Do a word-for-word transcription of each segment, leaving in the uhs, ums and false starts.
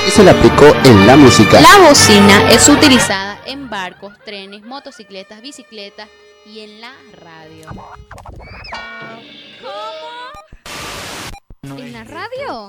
y se le aplicó en la música. La bocina es utilizada en barcos, trenes, motocicletas, bicicletas y en la radio. ¿Cómo? ¿En la radio?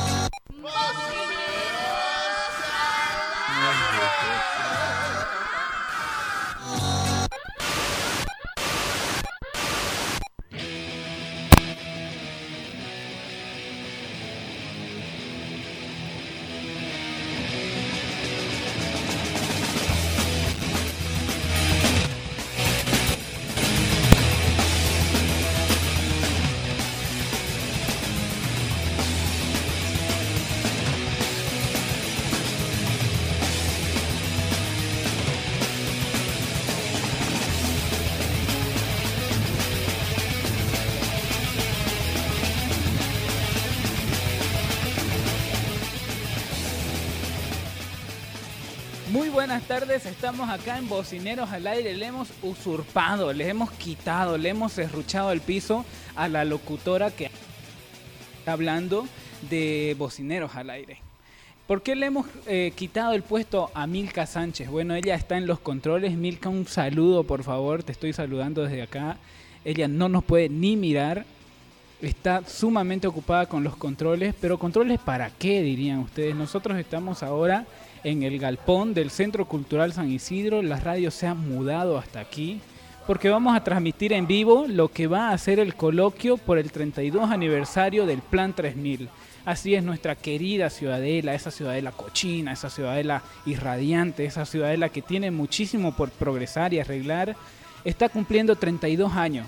Muy buenas tardes, estamos acá en Bocineros al Aire, le hemos usurpado, le hemos quitado, le hemos serruchado el piso a la locutora que está hablando de Bocineros al Aire. ¿Por qué le hemos eh, quitado el puesto a Milka Sánchez? Bueno, ella está en los controles. Milka, un saludo, por favor, te estoy saludando desde acá. Ella no nos puede ni mirar, está sumamente ocupada con los controles, pero ¿controles para qué, dirían ustedes? Nosotros estamos ahora en el galpón del Centro Cultural San Isidro. La radio se ha mudado hasta aquí porque vamos a transmitir en vivo lo que va a ser el coloquio por el treinta y dos aniversario del Plan tres mil. Así es, nuestra querida Ciudadela, esa Ciudadela cochina, esa Ciudadela irradiante, esa Ciudadela que tiene muchísimo por progresar y arreglar, está cumpliendo treinta y dos años.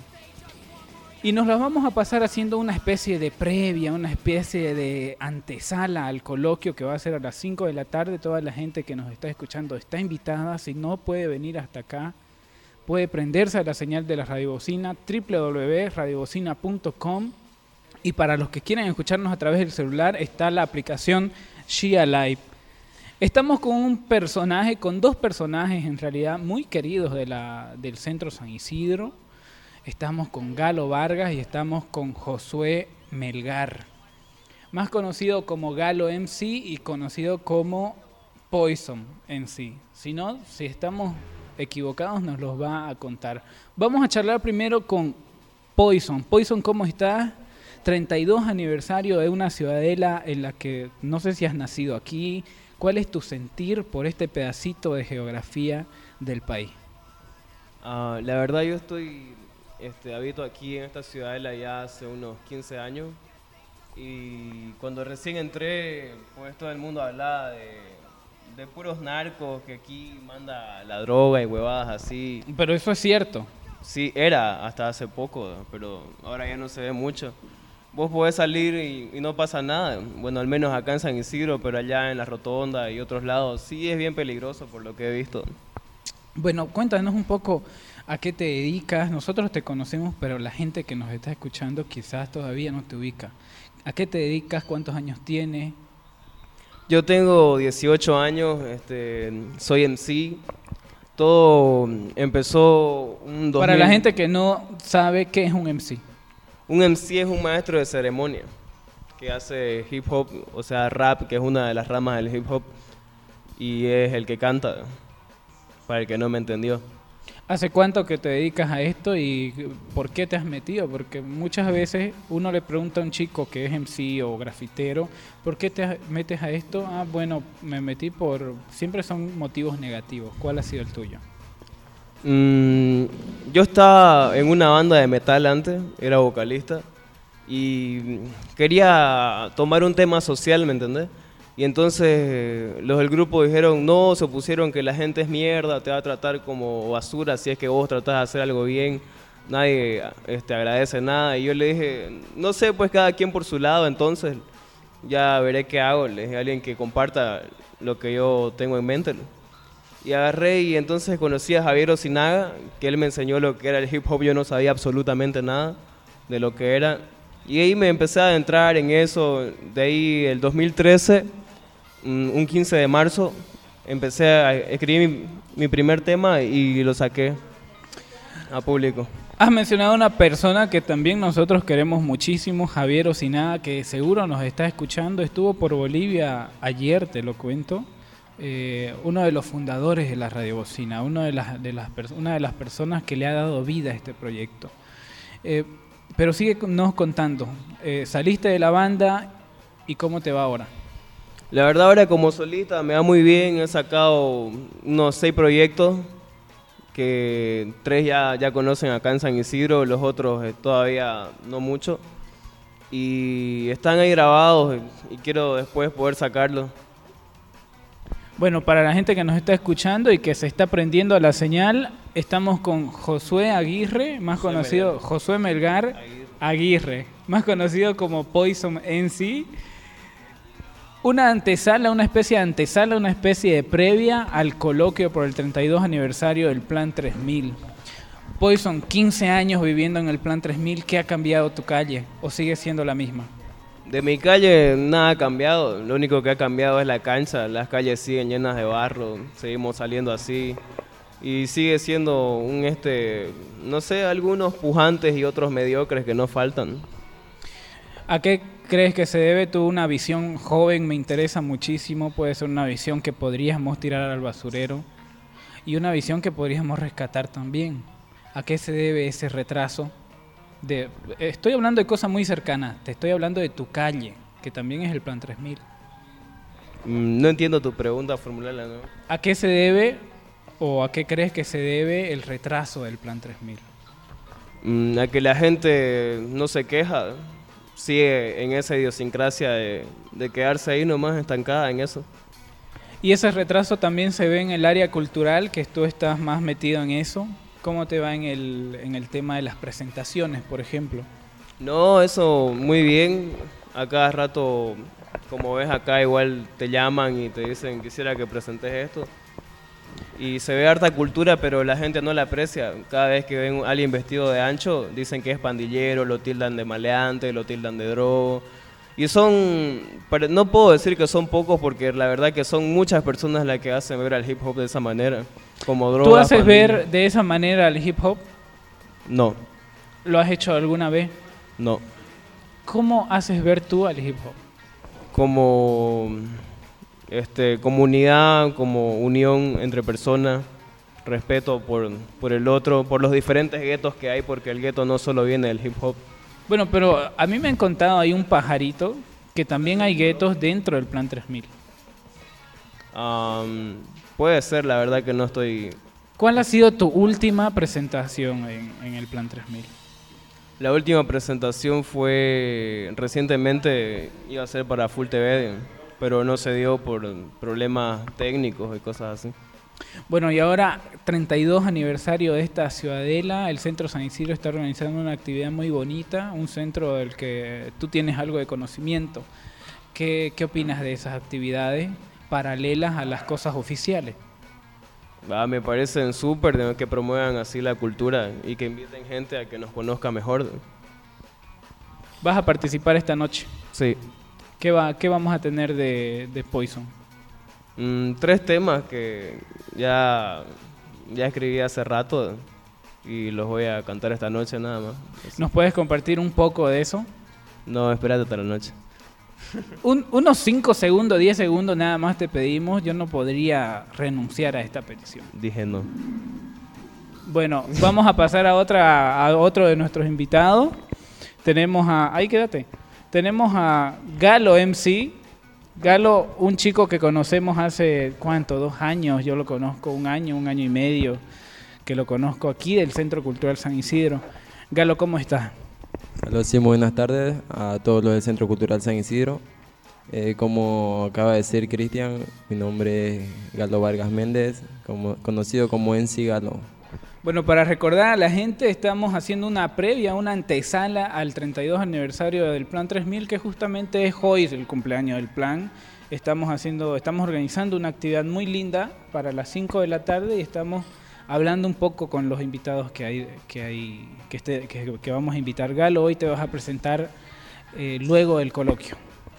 Y nos las vamos a pasar haciendo una especie de previa, una especie de antesala al coloquio que va a ser a las cinco de la tarde. Toda la gente que nos está escuchando está invitada. Si no puede venir hasta acá, puede prenderse a la señal de la radiobocina, doble u doble u doble u punto radiobocina punto com. Y para los que quieran escucharnos a través del celular, está la aplicación Shia Live. Estamos con un personaje, con dos personajes en realidad muy queridos de la, del Centro San Isidro. Estamos con Galo Vargas y estamos con Josué Melgar, más conocido como Galo M C y conocido como Poison M C. Si no, si estamos equivocados, nos los va a contar. Vamos a charlar primero con Poison. Poison, ¿cómo estás? treinta y dos aniversario de una ciudadela en la que no sé si has nacido aquí. ¿Cuál es tu sentir por este pedacito de geografía del país? Uh, la verdad yo estoy... Este, habito aquí en esta ciudadela ya hace unos quince años y cuando recién entré, pues todo el mundo hablaba de, de puros narcos, que aquí manda la droga y huevadas así. Pero eso es cierto. Sí, era hasta hace poco, pero ahora ya no se ve mucho. Vos podés salir y, y no pasa nada, bueno, al menos acá en San Isidro, pero allá en la Rotonda y otros lados sí es bien peligroso por lo que he visto. Bueno, cuéntanos un poco a qué te dedicas. Nosotros te conocemos, pero la gente que nos está escuchando quizás todavía no te ubica. ¿A qué te dedicas? ¿Cuántos años tienes? Yo tengo dieciocho años, este, soy M C. Todo empezó un dos mil. Para la gente que no sabe, ¿qué es un M C? Un M C es un maestro de ceremonia que hace hip hop, o sea, rap, que es una de las ramas del hip hop, y es el que canta, para el que no me entendió. ¿Hace cuánto que te dedicas a esto y por qué te has metido? Porque muchas veces uno le pregunta a un chico que es M C o grafitero, ¿por qué te metes a esto? Ah, bueno, me metí por... Siempre son motivos negativos. ¿Cuál ha sido el tuyo? Mm, yo estaba en una banda de metal antes, era vocalista, y quería tomar un tema social, ¿me entendés? Y entonces los del grupo dijeron, no, se opusieron que la gente es mierda, te va a tratar como basura si es que vos tratás de hacer algo bien, nadie este, agradece nada. Y yo le dije, no sé, pues cada quien por su lado, entonces ya veré qué hago. Le dije a alguien que comparta lo que yo tengo en mente. Y agarré y entonces conocí a Javier Osinaga, que él me enseñó lo que era el hip hop, yo no sabía absolutamente nada de lo que era. Y ahí me empecé a adentrar en eso, de ahí el dos mil trece... un quince de marzo empecé a escribir mi, mi primer tema y lo saqué a público. Has mencionado a una persona que también nosotros queremos muchísimo, Javier Osinada, que seguro nos está escuchando. Estuvo por Bolivia ayer, te lo cuento. Eh, uno de los fundadores de la Radio Bocina, uno de las, de las una de las personas que le ha dado vida a este proyecto. Eh, pero síguenos contando, eh, saliste de la banda y ¿cómo te va ahora? La verdad ahora como solista me va muy bien, he sacado unos seis proyectos, que tres ya, ya conocen acá en San Isidro, los otros eh, todavía no mucho. Y están ahí grabados y quiero después poder sacarlos. Bueno, para la gente que nos está escuchando y que se está prendiendo a la señal, estamos con Josué Aguirre, más Josué conocido, Melgar. Josué Melgar Aguirre. Aguirre, más conocido como Poison M C. Una antesala, una especie de antesala, una especie de previa al coloquio por el treinta y dos aniversario del Plan tres mil. Poison, quince años viviendo en el Plan tres mil, ¿qué ha cambiado tu calle o sigue siendo la misma? De mi calle nada ha cambiado, lo único que ha cambiado es la cancha, las calles siguen llenas de barro, seguimos saliendo así y sigue siendo un este, no sé, algunos pujantes y otros mediocres que no faltan. ¿A qué crees que se debe tú una visión joven? Me interesa muchísimo, puede ser una visión que podríamos tirar al basurero y una visión que podríamos rescatar también. ¿A qué se debe ese retraso? De, estoy hablando de cosas muy cercanas, te estoy hablando de tu calle, que también es el Plan tres mil. Mm, no entiendo tu pregunta, formularla, ¿no? ¿A qué se debe o a qué crees que se debe el retraso del Plan tres mil? Mm, a que la gente no se queja, sigue en esa idiosincrasia de, de quedarse ahí nomás estancada en eso. ¿Y ese retraso también se ve en el área cultural, que tú estás más metido en eso? ¿Cómo te va en el, en el tema de las presentaciones, por ejemplo? No, eso muy bien. A cada rato, como ves acá, igual te llaman y te dicen quisiera que presentes esto. Y se ve harta cultura, pero la gente no la aprecia. Cada vez que ven a alguien vestido de ancho, dicen que es pandillero, lo tildan de maleante, lo tildan de drogo. Y son, no puedo decir que son pocos porque la verdad que son muchas personas las que hacen ver al hip hop de esa manera, como droga. ¿Tú haces pandilla. ver de esa manera al hip hop? No. ¿Lo has hecho alguna vez? No. ¿Cómo haces ver tú al hip hop? Como este, comunidad, como unión entre personas, respeto por, por el otro, por los diferentes guetos que hay, porque el gueto no solo viene del hip hop. Bueno, pero a mí me han contado ahí un pajarito que también hay guetos dentro del Plan tres mil. Um, puede ser, la verdad que no estoy... ¿Cuál ha sido tu última presentación en, en el Plan tres mil? La última presentación fue recientemente, iba a ser para Full T V, pero no se dio por problemas técnicos y cosas así. Bueno, y ahora, treinta y dos aniversario de esta ciudadela, el Centro San Isidro está organizando una actividad muy bonita, un centro del que tú tienes algo de conocimiento. ¿Qué, qué opinas de esas actividades paralelas a las cosas oficiales? Ah, me parecen súper que promuevan así la cultura y que inviten gente a que nos conozca mejor. ¿Vas a participar esta noche? Sí. ¿Qué, va, qué vamos a tener de, de Poison? Mm, tres temas que ya, ya escribí hace rato y los voy a cantar esta noche nada más. Así. ¿Nos puedes compartir un poco de eso? No, espérate hasta la noche. Un, unos cinco segundos, diez segundos nada más te pedimos. Yo no podría renunciar a esta petición. Dije no. Bueno, vamos a pasar a otra a otro de nuestros invitados. Tenemos a... Ahí quédate. Tenemos a Galo M C. Galo, un chico que conocemos hace, ¿cuánto? Dos años. Yo lo conozco un año, un año y medio que lo conozco aquí del Centro Cultural San Isidro. Galo, ¿cómo estás? Hola, sí, muy buenas tardes a todos los del Centro Cultural San Isidro. Eh, como acaba de decir Cristian, mi nombre es Galo Vargas Méndez, como, conocido como M C Galo. Bueno, para recordar a la gente, estamos haciendo una previa, una antesala al treinta y dos aniversario del Plan tres mil, que justamente es hoy el cumpleaños del plan. Estamos haciendo, estamos organizando una actividad muy linda para las cinco de la tarde y estamos hablando un poco con los invitados que hay, que hay, que, esté, que, que vamos a invitar. Galo, hoy te vas a presentar eh, luego del coloquio.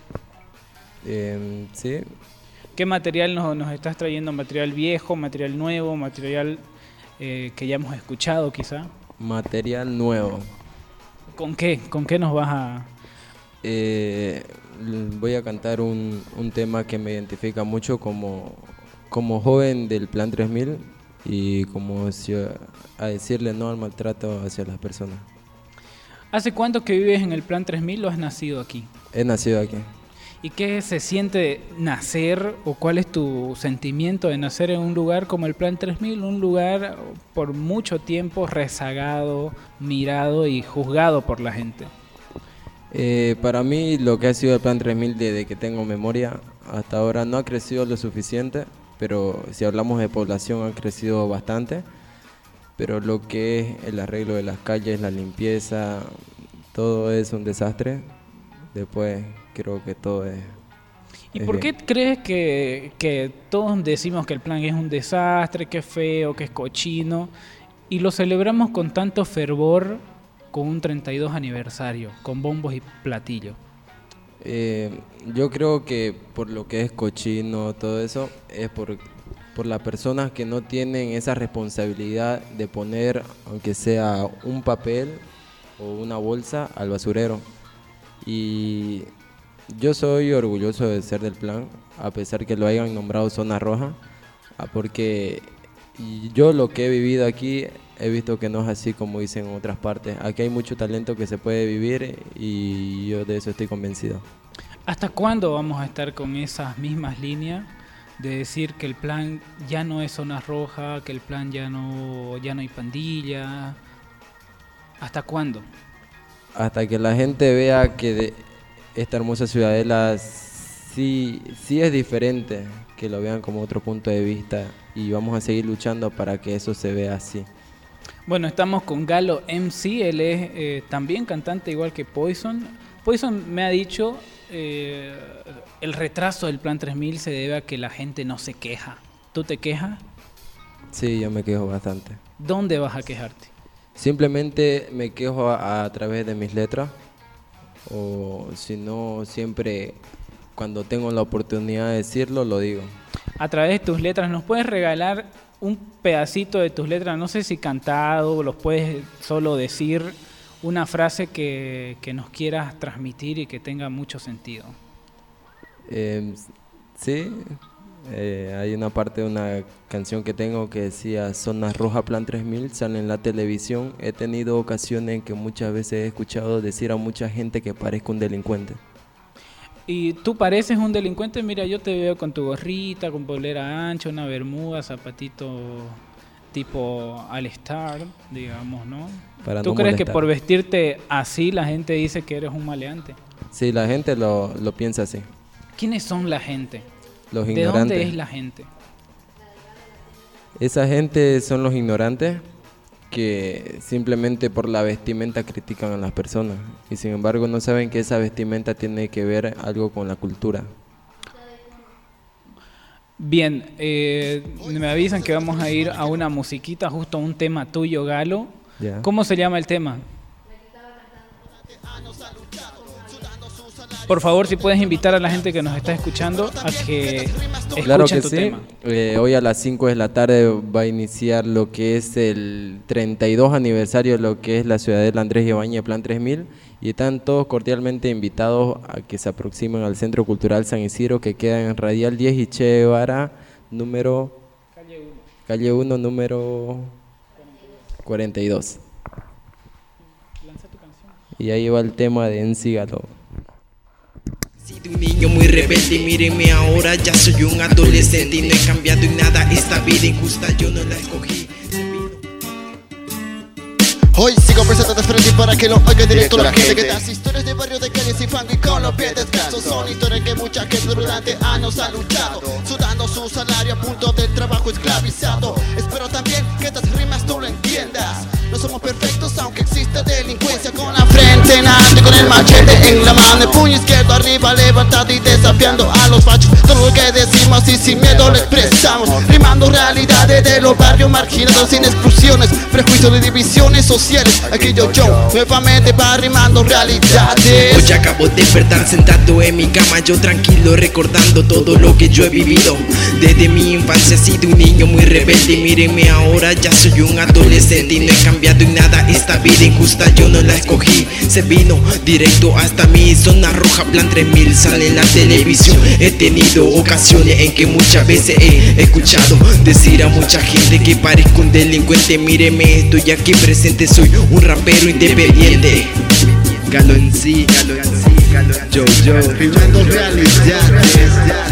Eh, sí. ¿Qué material nos, nos estás trayendo? ¿Material viejo, material nuevo, material eh, que ya hemos escuchado quizá? material nuevo. ¿Con qué? ¿Con qué nos vas a...? Eh, voy a cantar un, un tema que me identifica mucho como, como joven del Plan tres mil y como si- a decirle no al maltrato hacia las personas. ¿Hace cuánto que vives en el Plan tres mil o has nacido aquí? He nacido aquí. ¿Y qué se siente nacer o cuál es tu sentimiento de nacer en un lugar como el Plan tres mil? Un lugar por mucho tiempo rezagado, mirado y juzgado por la gente. Eh, para mí lo que ha sido el Plan tres mil desde que tengo memoria hasta ahora no ha crecido lo suficiente, pero si hablamos de población ha crecido bastante, pero lo que es el arreglo de las calles, la limpieza, todo es un desastre. Después creo que todo es... ¿Y es por qué bien. crees que, que todos decimos que el plan es un desastre, que es feo, que es cochino, y lo celebramos con tanto fervor con un treinta y dos aniversario, con bombos y platillos? Eh, yo creo que por lo que es cochino, todo eso, es por, por las personas que no tienen esa responsabilidad de poner, aunque sea un papel o una bolsa, al basurero. Y yo soy orgulloso de ser del plan, a pesar que lo hayan nombrado zona roja, ah, porque y yo lo que he vivido aquí he visto que no es así como dicen en otras partes. Aquí hay mucho talento que se puede vivir y yo de eso estoy convencido. ¿Hasta cuándo vamos a estar con esas mismas líneas de decir que el plan ya no es zona roja, que el plan ya no, ya no hay pandilla? ¿Hasta cuándo? Hasta que la gente vea que de esta hermosa ciudadela sí, sí es diferente, que lo vean como otro punto de vista y vamos a seguir luchando para que eso se vea así. Bueno, estamos con Galo M C, él es eh, también cantante igual que Poison. Poison me ha dicho, eh, el retraso del Plan tres mil se debe a que la gente no se queja. ¿Tú te quejas? Sí, yo me quejo bastante. ¿Dónde vas a quejarte? Simplemente me quejo a, a través de mis letras o si no siempre cuando tengo la oportunidad de decirlo lo digo. A través de tus letras, ¿nos puedes regalar un pedacito de tus letras? No sé si cantado, los puedes solo decir, una frase que, que nos quieras transmitir y que tenga mucho sentido. Eh, sí, eh, hay una parte de una canción que tengo que decía Zona Roja Plan tres mil, sale en la televisión. He tenido ocasiones en que muchas veces he escuchado decir a mucha gente que parezco un delincuente. ¿Y tú pareces un delincuente? Mira, yo te veo con tu gorrita, con polera ancha, una bermuda, zapatito tipo All Star, digamos, ¿no? Para ¿Tú no crees que molestar. por vestirte así la gente dice que eres un maleante? Sí, la gente lo, lo piensa así. ¿Quiénes son la gente? Los ¿De ignorantes. dónde es la gente? Esa gente son los ignorantes que simplemente por la vestimenta critican a las personas y sin embargo no saben que esa vestimenta tiene que ver algo con la cultura. Bien, eh, me avisan que vamos a ir a una musiquita, justo a un tema tuyo, Galo. Ya. ¿Cómo se llama el tema? Por favor, si puedes invitar a la gente que nos está escuchando a que escuchen Claro que tu sí. tema. Eh, hoy a las cinco de la tarde va a iniciar lo que es el treinta y dos aniversario de lo que es la Ciudadela Andrés Ibáñez Plan tres mil y están todos cordialmente invitados a que se aproximen al Centro Cultural San Isidro que queda en Radial diez y Che Guevara, número... Calle uno, número cuarenta y dos. Y ahí va el tema de Ensígalo. Sido un niño muy rebelde, mírenme ahora, ya soy un adolescente y no he cambiado en nada. Esta vida injusta yo no la escogí. Hoy sigo presentando frente para que lo oiga directo la gente que das historias de barrio de calles y fango y con los pies descalzos. Son historias que mucha gente durante años ha luchado, sudando su salario a punto del trabajo esclavizado. Espero también que estas rimas tú lo entiendas. No somos perfectos aunque existe delincuencia con la frente cenando con el machete en la mano, el puño izquierdo arriba levantado y desafiando a los fachos. Todo lo que decimos y sin miedo lo expresamos, rimando realidades de los barrios marginados sin exclusiones, prejuicios de divisiones sociales. Aquí yo, yo, nuevamente va rimando realidades. Hoy acabo de despertar sentado en mi cama, yo tranquilo recordando todo lo que yo he vivido. Desde mi infancia he sido un niño muy rebelde, mírenme ahora, ya soy un adolescente y no he cambiado en nada. Esta vida injusta yo no la escogí, se vino directo hasta mi zona roja, plan tres mil sale en la televisión. He tenido ocasiones en que muchas veces he escuchado decir a mucha gente que parezco un delincuente. Míreme, estoy aquí presente, soy un rapero independiente. Galo en sí, Galo en sí, Galo en sí. Yo, yo, rimando realidades.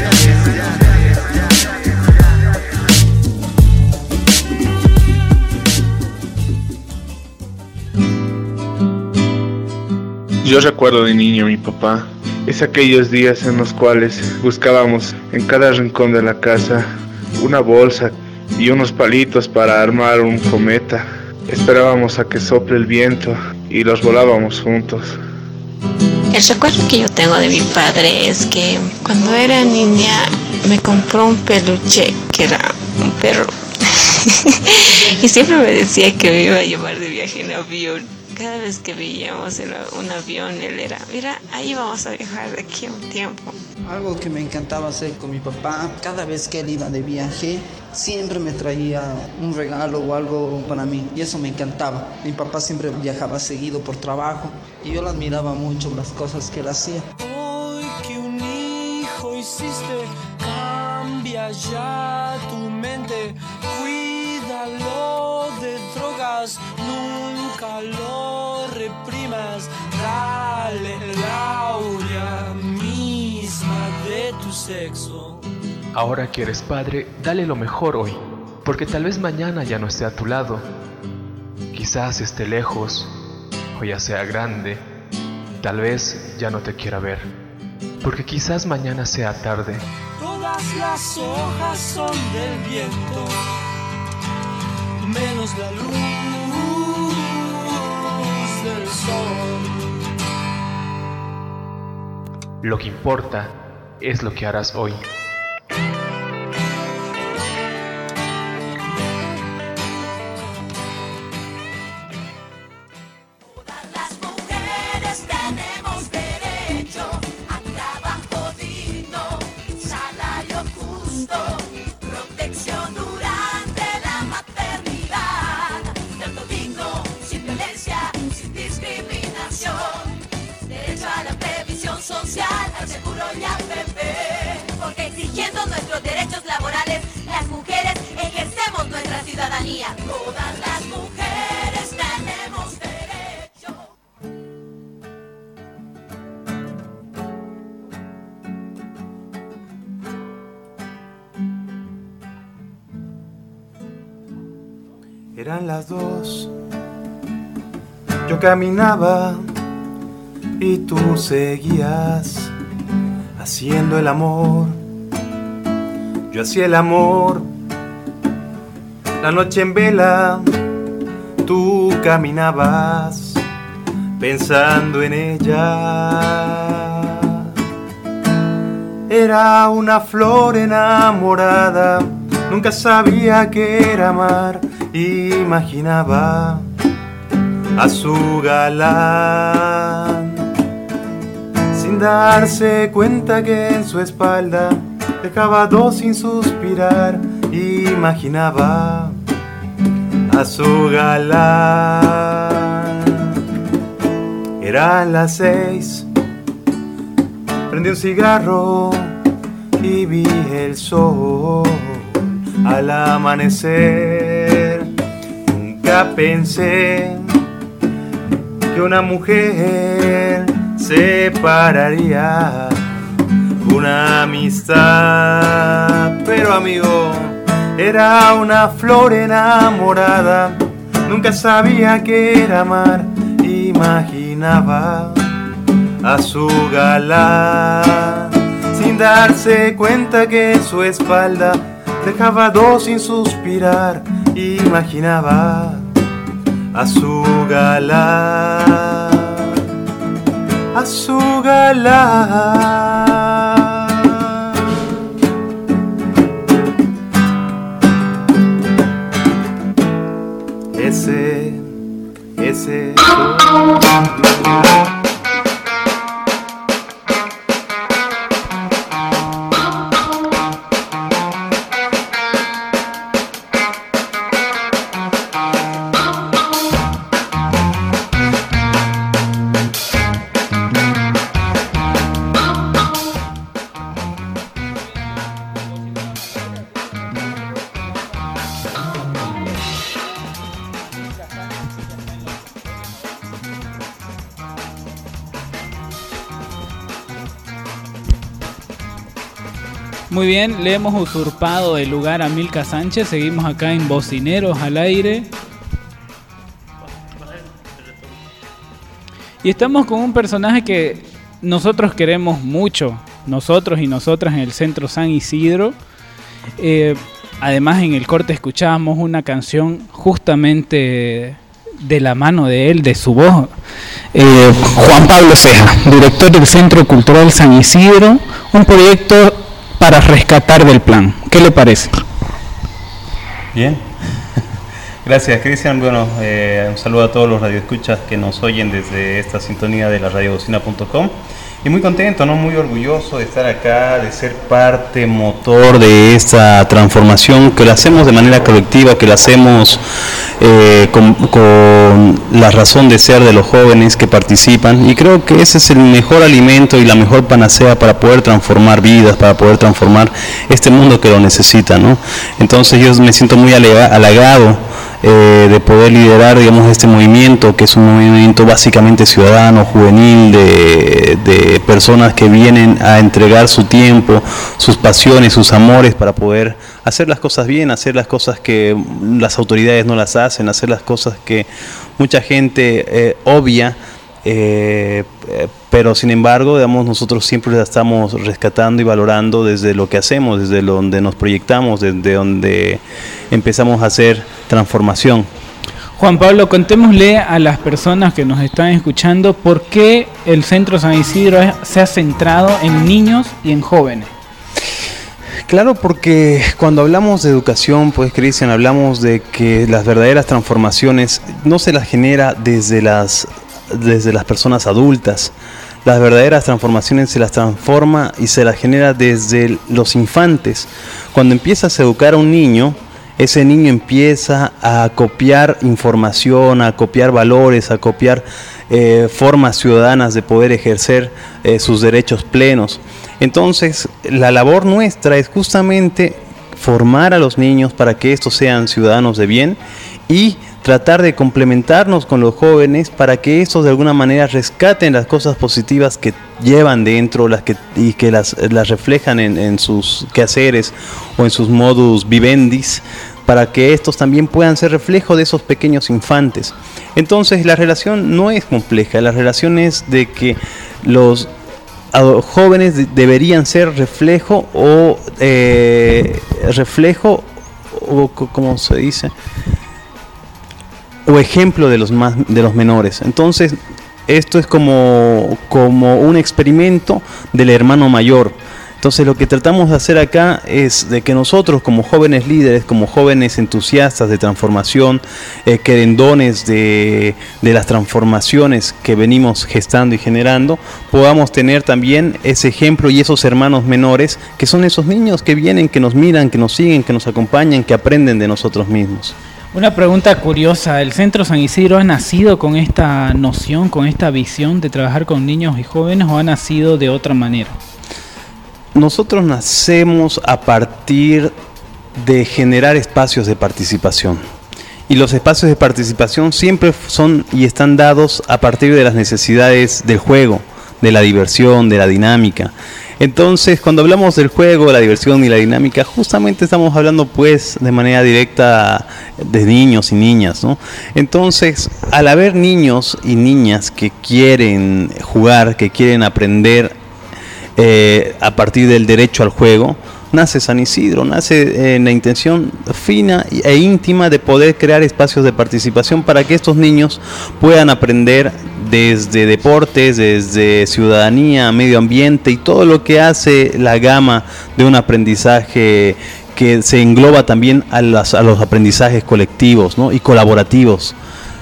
Yo recuerdo de niño a mi papá, es aquellos días en los cuales buscábamos en cada rincón de la casa una bolsa y unos palitos para armar un cometa. Esperábamos a que sople el viento y los volábamos juntos. El recuerdo que yo tengo de mi padre es que cuando era niña me compró un peluche que era un perro y siempre me decía que me iba a llevar de viaje en avión. Cada vez que veíamos un avión, él era, mira, ahí vamos a viajar de aquí a un tiempo. Algo que me encantaba hacer con mi papá, cada vez que él iba de viaje, siempre me traía un regalo o algo para mí, y eso me encantaba. Mi papá siempre viajaba seguido por trabajo, y yo lo admiraba mucho, las cosas que él hacía. Hoy que un hijo hiciste, cambia ya tu mente, cuídalo de drogas, nunca lo reprimas, dale la aurea misma de tu sexo. Ahora que eres padre, dale lo mejor hoy, porque tal vez mañana ya no esté a tu lado. Quizás esté lejos, o ya sea grande, tal vez ya no te quiera ver, porque quizás mañana sea tarde. Todas las hojas son del viento, menos la luz del sol. Lo que importa es lo que harás hoy. Porque exigiendo nuestros derechos laborales, las mujeres ejercemos nuestra ciudadanía. Todas las mujeres tenemos derecho. Eran las dos, yo caminaba y tú seguías haciendo el amor. Yo hacía el amor, la noche en vela, tú caminabas pensando en ella. Era una flor enamorada, nunca sabía qué era amar, imaginaba a su galán, sin darse cuenta que en su espalda dejaba dos sin suspirar, imaginaba a su galán. Eran las seis, prendí un cigarro y vi el sol al amanecer. Nunca pensé que una mujer separaría una amistad, pero amigo, era una flor enamorada, nunca sabía qué era amar, imaginaba a su galán, sin darse cuenta que en su espalda dejaba dos sin suspirar, imaginaba a su galán. a su galán. Ese, ese soy yo. Muy bien, le hemos usurpado el lugar a Milka Sánchez. Seguimos acá en Bocineros al Aire. Y estamos con un personaje que nosotros queremos mucho, nosotros y nosotras en el Centro San Isidro. Eh, además, en el corte escuchábamos una canción justamente de la mano de él, de su voz. Eh, Juan Pablo Ceja, director del Centro Cultural San Isidro, un proyecto para rescatar del plan. ¿Qué le parece? Bien. Gracias, Cristian. Bueno, eh, un saludo a todos los radioescuchas que nos oyen desde esta sintonía de la radio bocina punto com. Y muy contento, ¿no? Muy orgulloso de estar acá, de ser parte, motor de esta transformación, que la hacemos de manera colectiva, que la hacemos eh, con, con la razón de ser de los jóvenes que participan. Y creo que ese es el mejor alimento y la mejor panacea para poder transformar vidas, para poder transformar este mundo que lo necesita, ¿no? Entonces yo me siento muy halagado Eh, de poder liderar, digamos, este movimiento, que es un movimiento básicamente ciudadano, juvenil, de, de personas que vienen a entregar su tiempo, sus pasiones, sus amores para poder hacer las cosas bien, hacer las cosas que las autoridades no las hacen, hacer las cosas que mucha gente eh, obvia, eh, eh, pero sin embargo, digamos, nosotros siempre la estamos rescatando y valorando desde lo que hacemos, desde donde nos proyectamos, desde donde empezamos a hacer transformación. Juan Pablo, contémosle a las personas que nos están escuchando por qué el Centro San Isidro se ha centrado en niños y en jóvenes. Claro, porque cuando hablamos de educación, pues, Cristian, hablamos de que las verdaderas transformaciones no se las genera desde las, desde las personas adultas. Las verdaderas transformaciones se las transforma y se las genera desde los infantes. Cuando empiezas a educar a un niño, ese niño empieza a copiar información, a copiar valores, a copiar eh, formas ciudadanas de poder ejercer eh, sus derechos plenos. Entonces, la labor nuestra es justamente formar a los niños para que estos sean ciudadanos de bien y tratar de complementarnos con los jóvenes para que estos de alguna manera rescaten las cosas positivas que llevan dentro las que, y que las, las reflejan en, en sus quehaceres o en sus modus vivendis, para que estos también puedan ser reflejo de esos pequeños infantes. Entonces la relación no es compleja, la relación es de que los jóvenes de, deberían ser reflejo o eh, reflejo o como se dice o ejemplo de los más de los menores. Entonces esto es como, como un experimento del hermano mayor. Entonces lo que tratamos de hacer acá es de que nosotros como jóvenes líderes, como jóvenes entusiastas de transformación, eh, querendones de, de las transformaciones que venimos gestando y generando, podamos tener también ese ejemplo y esos hermanos menores que son esos niños que vienen, que nos miran, que nos siguen, que nos acompañan, que aprenden de nosotros mismos. Una pregunta curiosa, ¿el Centro San Isidro ha nacido con esta noción, con esta visión de trabajar con niños y jóvenes o ha nacido de otra manera? Nosotros nacemos a partir de generar espacios de participación. Y los espacios de participación siempre son y están dados a partir de las necesidades del juego, de la diversión, de la dinámica. Entonces, cuando hablamos del juego, la diversión y la dinámica, justamente estamos hablando pues de manera directa de niños y niñas, ¿no? Entonces, al haber niños y niñas que quieren jugar, que quieren aprender eh, a partir del derecho al juego, nace San Isidro, nace en la intención fina e íntima de poder crear espacios de participación para que estos niños puedan aprender desde deportes, desde ciudadanía, medio ambiente y todo lo que hace la gama de un aprendizaje que se engloba también a, las, a los aprendizajes colectivos, ¿no? Y colaborativos.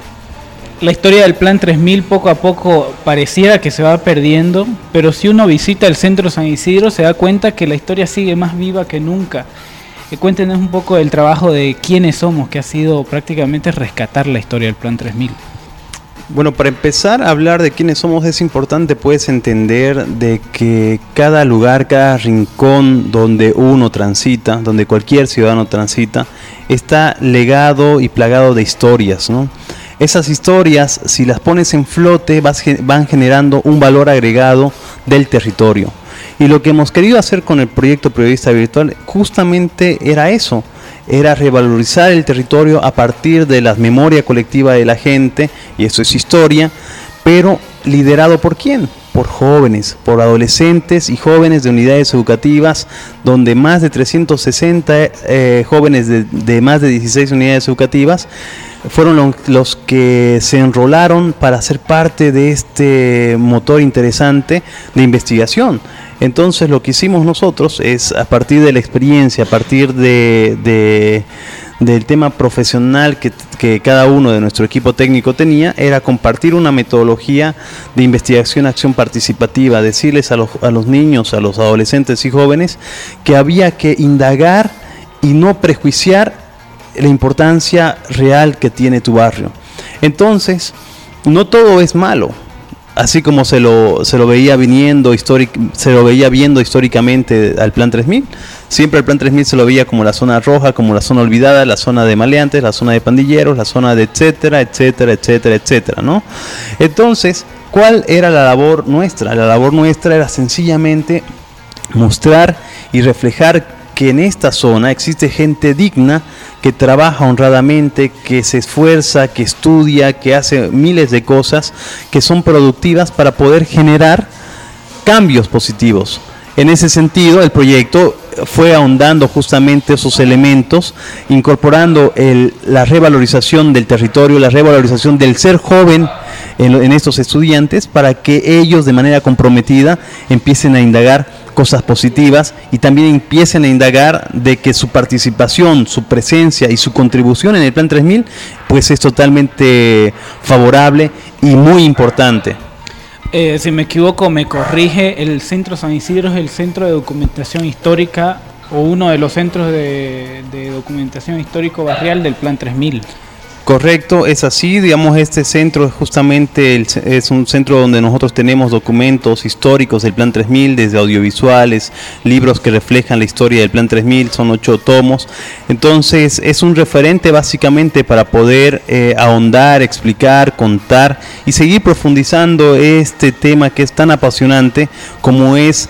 La historia del Plan tres mil poco a poco pareciera que se va perdiendo, pero si uno visita el Centro San Isidro se da cuenta que la historia sigue más viva que nunca. Eh, cuéntenos un poco del trabajo de quiénes somos, que ha sido prácticamente rescatar la historia del Plan tres mil. Bueno, para empezar a hablar de quiénes somos es importante pues entender de que cada lugar, cada rincón donde uno transita, donde cualquier ciudadano transita, está legado y plagado de historias, ¿no? Esas historias, si las pones en flote, vas, van generando un valor agregado del territorio. Y lo que hemos querido hacer con el proyecto Periodista Virtual justamente era eso, era revalorizar el territorio a partir de la memoria colectiva de la gente, y eso es historia, pero liderado por ¿quién? Por jóvenes, por adolescentes y jóvenes de unidades educativas, donde más de trescientos sesenta eh, jóvenes de, de más de dieciséis unidades educativas fueron lo, los que se enrolaron para ser parte de este motor interesante de investigación. Entonces lo que hicimos nosotros es, a partir de la experiencia, a partir de, de del tema profesional que, que cada uno de nuestro equipo técnico tenía, era compartir una metodología de investigación, acción participativa, decirles a los, a los niños, a los adolescentes y jóvenes que había que indagar y no prejuiciar la importancia real que tiene tu barrio. Entonces, no todo es malo. Así como se lo, se lo veía viniendo históric, se lo veía viendo históricamente al Plan tres mil, siempre el Plan tres mil se lo veía como la zona roja, como la zona olvidada, la zona de maleantes, la zona de pandilleros, la zona de etcétera, etcétera, etcétera, etcétera, ¿no? Entonces, ¿cuál era la labor nuestra? La labor nuestra era sencillamente mostrar y reflejar que en esta zona existe gente digna, que trabaja honradamente, que se esfuerza, que estudia, que hace miles de cosas que son productivas para poder generar cambios positivos. En ese sentido, el proyecto fue ahondando justamente esos elementos, incorporando el, la revalorización del territorio, la revalorización del ser joven en, en estos estudiantes, para que ellos de manera comprometida empiecen a indagar cosas positivas y también empiecen a indagar de que su participación, su presencia y su contribución en el Plan tres mil pues es totalmente favorable y muy importante. Eh, si me equivoco, me corrige, el Centro San Isidro es el Centro de Documentación Histórica o uno de los centros de, de documentación histórico barrial del Plan tres mil. Correcto, es así, digamos, este centro es justamente el, es un centro donde nosotros tenemos documentos históricos del Plan tres mil, desde audiovisuales, libros que reflejan la historia del Plan tres mil, son ocho tomos. Entonces es un referente básicamente para poder eh, ahondar, explicar, contar y seguir profundizando este tema que es tan apasionante como es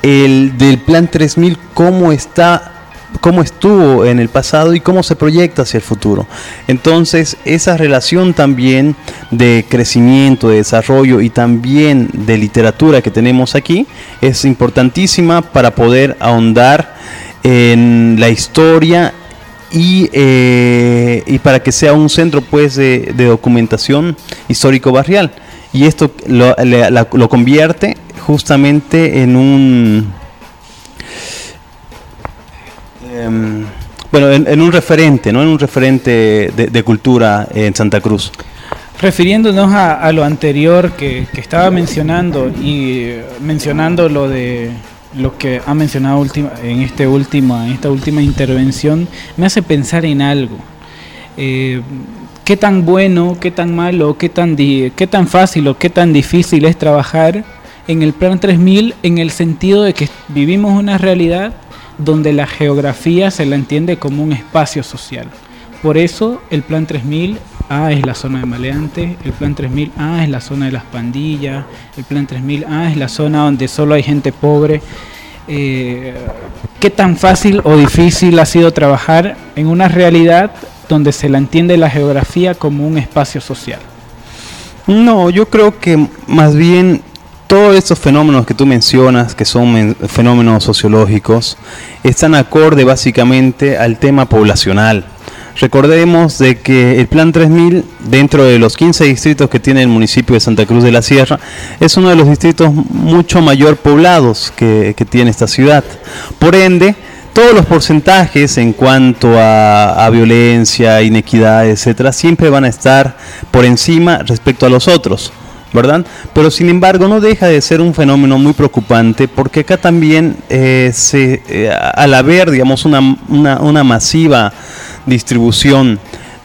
el del Plan tres mil, cómo está, cómo estuvo en el pasado y cómo se proyecta hacia el futuro. Entonces, esa relación también de crecimiento, de desarrollo y también de literatura que tenemos aquí es importantísima para poder ahondar en la historia y, eh, y para que sea un centro pues de, de documentación histórico barrial. Y esto lo, le, la, lo convierte justamente en un Um, bueno, en, en un referente, ¿no? En un referente de, de cultura en Santa Cruz. Refiriéndonos a, a lo anterior que, que estaba mencionando y mencionando lo de lo que ha mencionado última, en este última, en esta última intervención, me hace pensar en algo. Eh, qué tan bueno, qué tan malo, qué tan di, qué tan fácil o qué tan difícil es trabajar en el Plan tres mil, en el sentido de que vivimos una realidad donde la geografía se la entiende como un espacio social. Por eso el Plan tres mil A es la zona de maleantes, el Plan tres mil A es la zona de las pandillas, el Plan tres mil A es la zona donde solo hay gente pobre. Eh, ¿Qué tan fácil o difícil ha sido trabajar en una realidad donde se la entiende la geografía como un espacio social? No, yo creo que más bien todos estos fenómenos que tú mencionas, que son fenómenos sociológicos, están acorde básicamente al tema poblacional, Recordemos de que el Plan tres mil, dentro de los quince distritos que tiene el municipio de Santa Cruz de la Sierra, es uno de los distritos mucho mayor poblados que, que tiene esta ciudad. Por ende, todos los porcentajes en cuanto a, a violencia, inequidad, etcétera, siempre van a estar por encima respecto a los otros, ¿verdad? Pero sin embargo no deja de ser un fenómeno muy preocupante, porque acá también eh, se, eh, al haber, digamos, una, una, una masiva distribución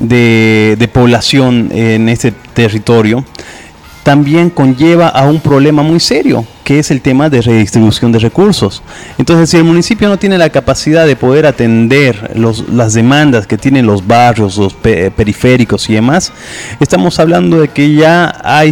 de, de población en este territorio, también conlleva a un problema muy serio, que es el tema de redistribución de recursos. Entonces, si el municipio no tiene la capacidad de poder atender los, las demandas que tienen los barrios, los pe periféricos y demás, estamos hablando de que ya hay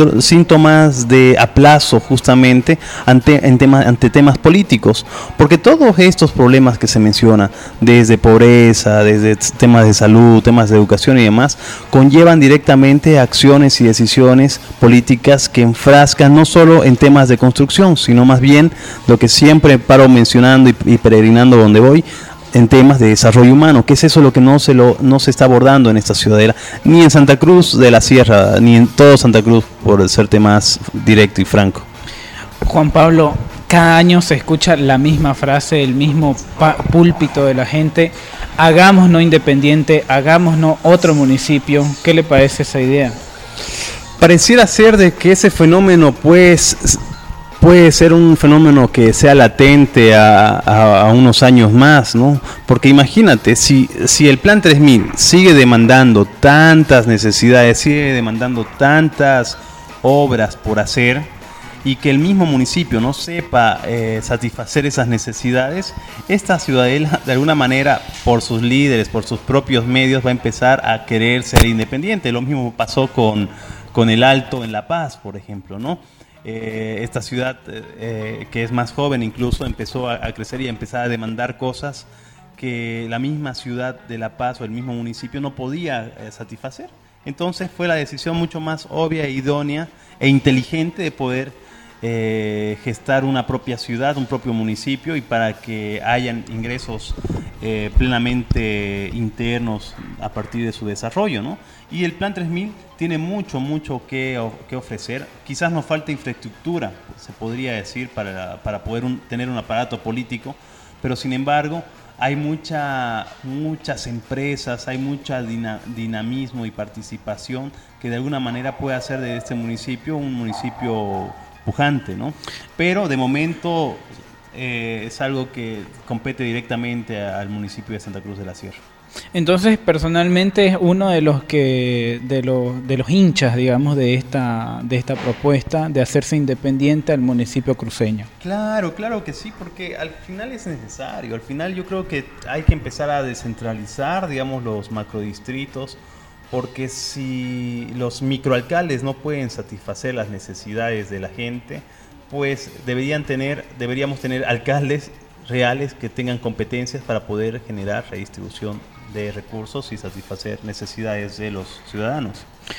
síntomas de aplazo justamente ante, en tema, ante temas políticos, porque todos estos problemas que se mencionan, desde pobreza, desde temas de salud, temas de educación y demás, conllevan directamente acciones y decisiones políticas que enfrascan no solo en temas de construcción, sino más bien lo que siempre paro mencionando y, y peregrinando donde voy, en temas de desarrollo humano, que es eso lo que no se lo no se está abordando en esta ciudadela, ni en Santa Cruz de la Sierra, ni en todo Santa Cruz, por serte más directo y franco. Juan Pablo, cada año se escucha la misma frase, el mismo púlpito de la gente: hagámonos independiente, hagámonos otro municipio. ¿Qué le parece esa idea? Pareciera ser de que ese fenómeno pues puede ser un fenómeno que sea latente a, a, a unos años más, ¿no? Porque imagínate, si, si el Plan tres mil sigue demandando tantas necesidades, sigue demandando tantas obras por hacer, y que el mismo municipio no sepa eh, satisfacer esas necesidades, esta ciudadela de alguna manera, por sus líderes, por sus propios medios, va a empezar a querer ser independiente. Lo mismo pasó con, con el Alto en La Paz, por ejemplo, ¿no? Eh, esta ciudad eh, que es más joven incluso empezó a, a crecer y a empezar a demandar cosas que la misma ciudad de La Paz o el mismo municipio no podía eh, satisfacer. Entonces fue la decisión mucho más obvia, idónea e inteligente de poder eh, gestar una propia ciudad, un propio municipio, y para que hayan ingresos eh, plenamente internos a partir de su desarrollo, ¿no? Y el Plan tres mil tiene mucho, mucho que, que ofrecer. Quizás nos falta infraestructura, se podría decir, para, para poder un, tener un aparato político, pero sin embargo hay mucha, muchas empresas, hay mucha dina, dinamismo y participación que de alguna manera puede hacer de este municipio un municipio pujante, ¿no? Pero de momento eh, es algo que compete directamente al municipio de Santa Cruz de la Sierra. Entonces, personalmente es uno de los que de los de los hinchas, digamos, de esta de esta propuesta de hacerse independiente al municipio cruceño. Claro, claro que sí, porque al final es necesario. Al final yo creo que hay que empezar a descentralizar, digamos, los macrodistritos, porque si los microalcaldes no pueden satisfacer las necesidades de la gente, pues deberían tener deberíamos tener alcaldes reales que tengan competencias para poder generar redistribución de recursos y satisfacer necesidades de los ciudadanos.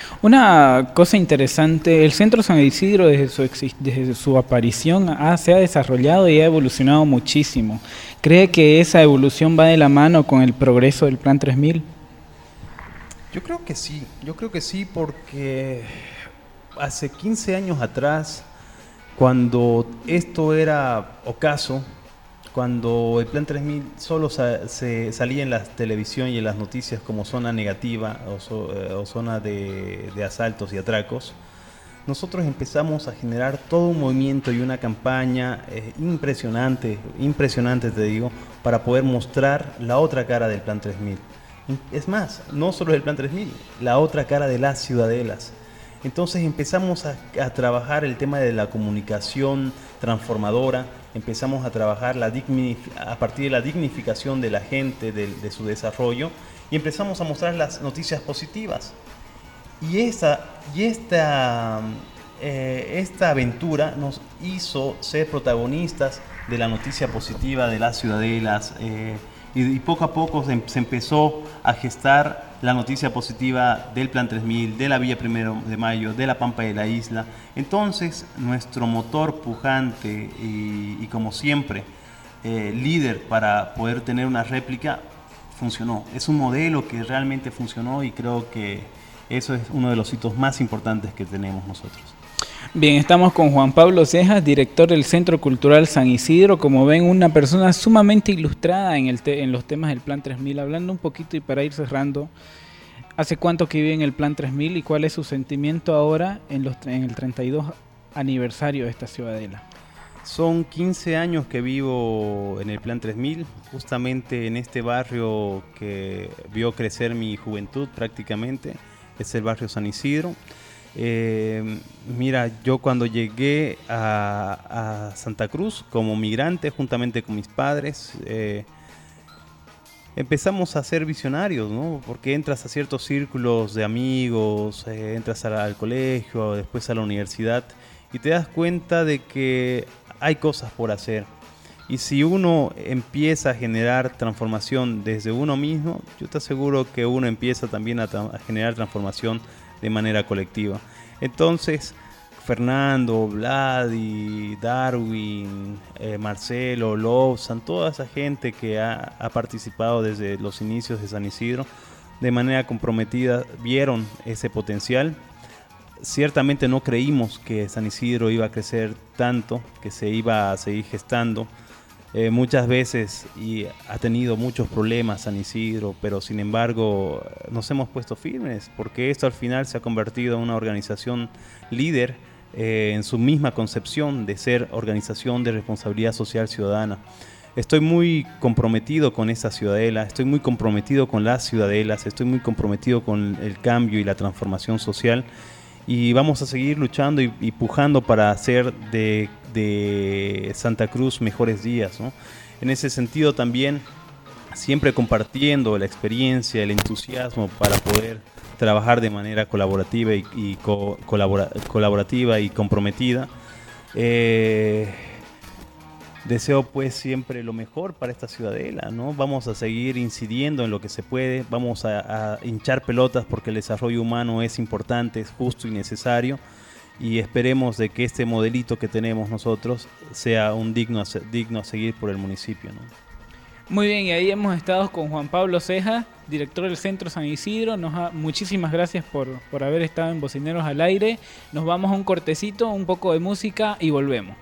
Una cosa interesante, el Centro San Isidro desde su, desde su aparición ha, se ha desarrollado y ha evolucionado muchísimo. ¿Cree que esa evolución va de la mano con el progreso del Plan tres mil? Yo creo que sí, yo creo que sí, porque hace quince años atrás, cuando esto era ocaso, cuando el Plan tres mil solo sa se salía en la televisión y en las noticias como zona negativa o, so eh, o zona de, de asaltos y atracos, nosotros empezamos a generar todo un movimiento y una campaña eh, impresionante, impresionante te digo, para poder mostrar la otra cara del Plan tres mil. Es más, no solo el Plan tres mil, la otra cara de las ciudadelas. Entonces empezamos a, a trabajar el tema de la comunicación transformadora, empezamos a trabajar la a partir de la dignificación de la gente, de, de su desarrollo, y empezamos a mostrar las noticias positivas. Y esta, y esta, eh, esta aventura nos hizo ser protagonistas de la noticia positiva de las ciudadelas, eh, y, y poco a poco se, se empezó a gestar la noticia positiva del Plan tres mil, de la Villa Primero de Mayo, de la Pampa de la Isla. Entonces, nuestro motor pujante y, y como siempre, eh, líder para poder tener una réplica, funcionó. Es un modelo que realmente funcionó y creo que eso es uno de los hitos más importantes que tenemos nosotros. Bien, estamos con Juan Pablo Cejas, director del Centro Cultural San Isidro. Como ven, una persona sumamente ilustrada en, el te en los temas del Plan tres mil. Hablando un poquito y para ir cerrando, ¿hace cuánto que vive en el Plan tres mil y cuál es su sentimiento ahora en, los, en el treinta y dos aniversario de esta ciudadela? Son quince años que vivo en el Plan tres mil, justamente en este barrio que vio crecer mi juventud prácticamente, es el barrio San Isidro. Eh, mira, yo cuando llegué a, a Santa Cruz como migrante juntamente con mis padres, eh, empezamos a ser visionarios, ¿no? Porque entras a ciertos círculos de amigos, eh, entras a, al colegio, después a la universidad y te das cuenta de que hay cosas por hacer. Y si uno empieza a generar transformación desde uno mismo, yo te aseguro que uno empieza también a, a generar transformación de manera colectiva. Entonces, Fernando, Vladi, Darwin, eh, Marcelo, Lobsan, toda esa gente que ha, ha participado desde los inicios de San Isidro, de manera comprometida, vieron ese potencial. Ciertamente no creímos que San Isidro iba a crecer tanto, que se iba a seguir gestando. Eh, muchas veces y ha tenido muchos problemas San Isidro, pero sin embargo nos hemos puesto firmes porque esto al final se ha convertido en una organización líder eh, en su misma concepción de ser organización de responsabilidad social ciudadana. Estoy muy comprometido con esa ciudadela, estoy muy comprometido con las ciudadelas, estoy muy comprometido con el cambio y la transformación social. Y vamos a seguir luchando y, y pujando para hacer de, de Santa Cruz mejores días, ¿no? En ese sentido también, siempre compartiendo la experiencia, el entusiasmo para poder trabajar de manera colaborativa y, y co colabora colaborativa y comprometida. Eh, Deseo pues siempre lo mejor para esta ciudadela, ¿no? Vamos a seguir incidiendo en lo que se puede, vamos a, a hinchar pelotas porque el desarrollo humano es importante, es justo y necesario y esperemos de que este modelito que tenemos nosotros sea un digno, digno a seguir por el municipio, ¿no? Muy bien, y ahí hemos estado con Juan Pablo Cejas, director del Centro San Isidro. Nos ha, muchísimas gracias por, por haber estado en Bocineros al Aire. Nos vamos a un cortecito, un poco de música y volvemos.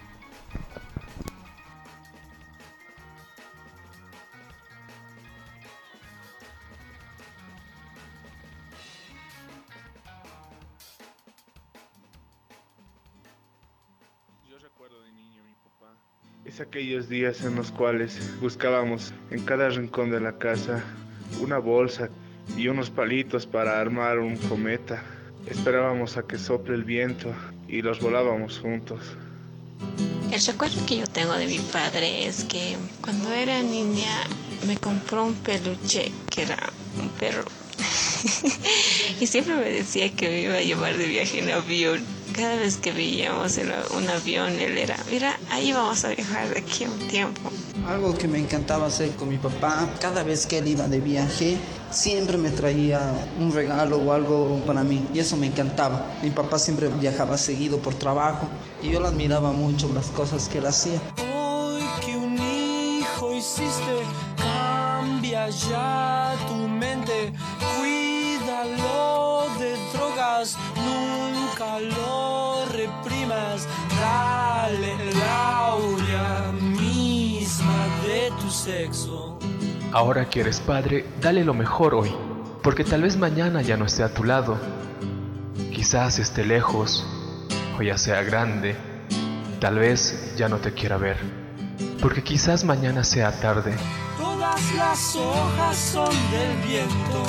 Es aquellos días en los cuales buscábamos en cada rincón de la casa una bolsa y unos palitos para armar un cometa. Esperábamos a que sople el viento y los volábamos juntos. El recuerdo que yo tengo de mi padre es que cuando era niña me compró un peluche que era un perro. Y siempre me decía que me iba a llevar de viaje en avión. Cada vez que veíamos un avión, él era, mira, ahí vamos a viajar de aquí a un tiempo. Algo que me encantaba hacer con mi papá, cada vez que él iba de viaje, siempre me traía un regalo o algo para mí, y eso me encantaba. Mi papá siempre viajaba seguido por trabajo, y yo lo admiraba mucho, las cosas que él hacía. Hoy que un hijo hiciste, cambia ya tu mente, cuídalo de drogas, nunca lo reprimas, dale la aurea misma de tu sexo. Ahora que eres padre, dale lo mejor hoy, porque tal vez mañana ya no esté a tu lado. Quizás esté lejos, o ya sea grande, tal vez ya no te quiera ver, porque quizás mañana sea tarde. Todas las hojas son del viento,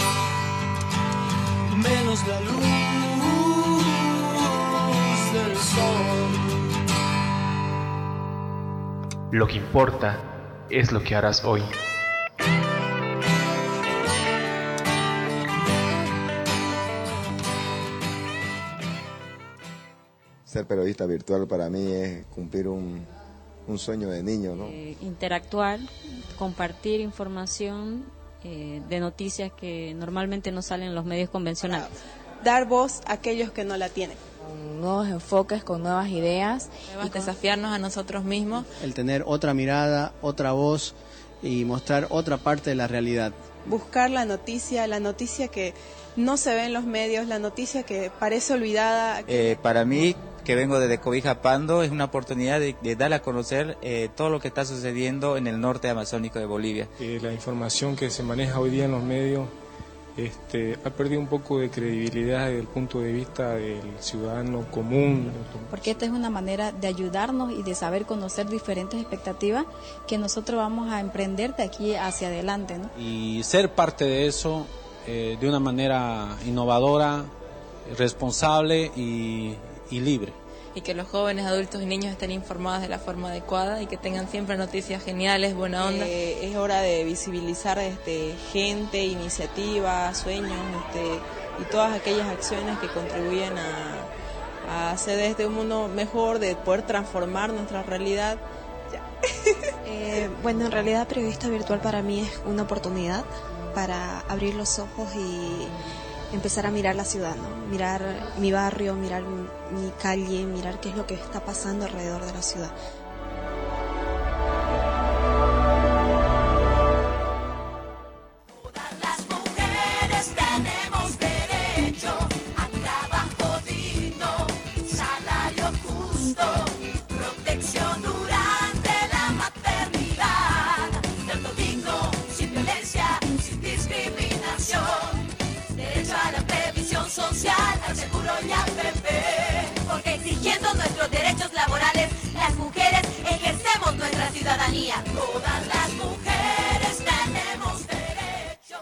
menos la luz del sol. Lo que importa es lo que harás hoy. Ser periodista virtual para mí es cumplir un, un sueño de niño, ¿no? Eh, interactuar, compartir información eh, de noticias que normalmente no salen en los medios convencionales. Dar voz a aquellos que no la tienen. Con nuevos enfoques, con nuevas ideas y desafiarnos a nosotros mismos. El tener otra mirada, otra voz y mostrar otra parte de la realidad. Buscar la noticia, la noticia que no se ve en los medios, la noticia que parece olvidada. Eh, para mí, que vengo desde Cobija Pando, es una oportunidad de, de dar a conocer eh, todo lo que está sucediendo en el norte amazónico de Bolivia. Eh, la información que se maneja hoy día en los medios este, ha perdido un poco de credibilidad desde el punto de vista del ciudadano común. Porque esta es una manera de ayudarnos y de saber conocer diferentes expectativas que nosotros vamos a emprender de aquí hacia adelante, ¿no? Y ser parte de eso eh, de una manera innovadora, responsable y, y libre. Y que los jóvenes, adultos y niños estén informados de la forma adecuada y que tengan siempre noticias geniales, buena onda. Eh, es hora de visibilizar este, gente, iniciativas, sueños este, y todas aquellas acciones que contribuyen a, a hacer de este un mundo mejor, de poder transformar nuestra realidad. eh, bueno, en realidad Periodista Virtual para mí es una oportunidad para abrir los ojos y empezar a mirar la ciudad, ¿no? Mirar mi barrio, mirar mi calle, mirar qué es lo que está pasando alrededor de la ciudad. Todas las mujeres tenemos derecho a trabajo digno, salario justo, protección durante la maternidad, trato digno, sin violencia, sin discriminación. Derecho a la previsión social, al seguro y a P P. Porque exigiendo nuestros derechos laborales, las mujeres ejercemos nuestra ciudadanía. Todas las mujeres tenemos derecho.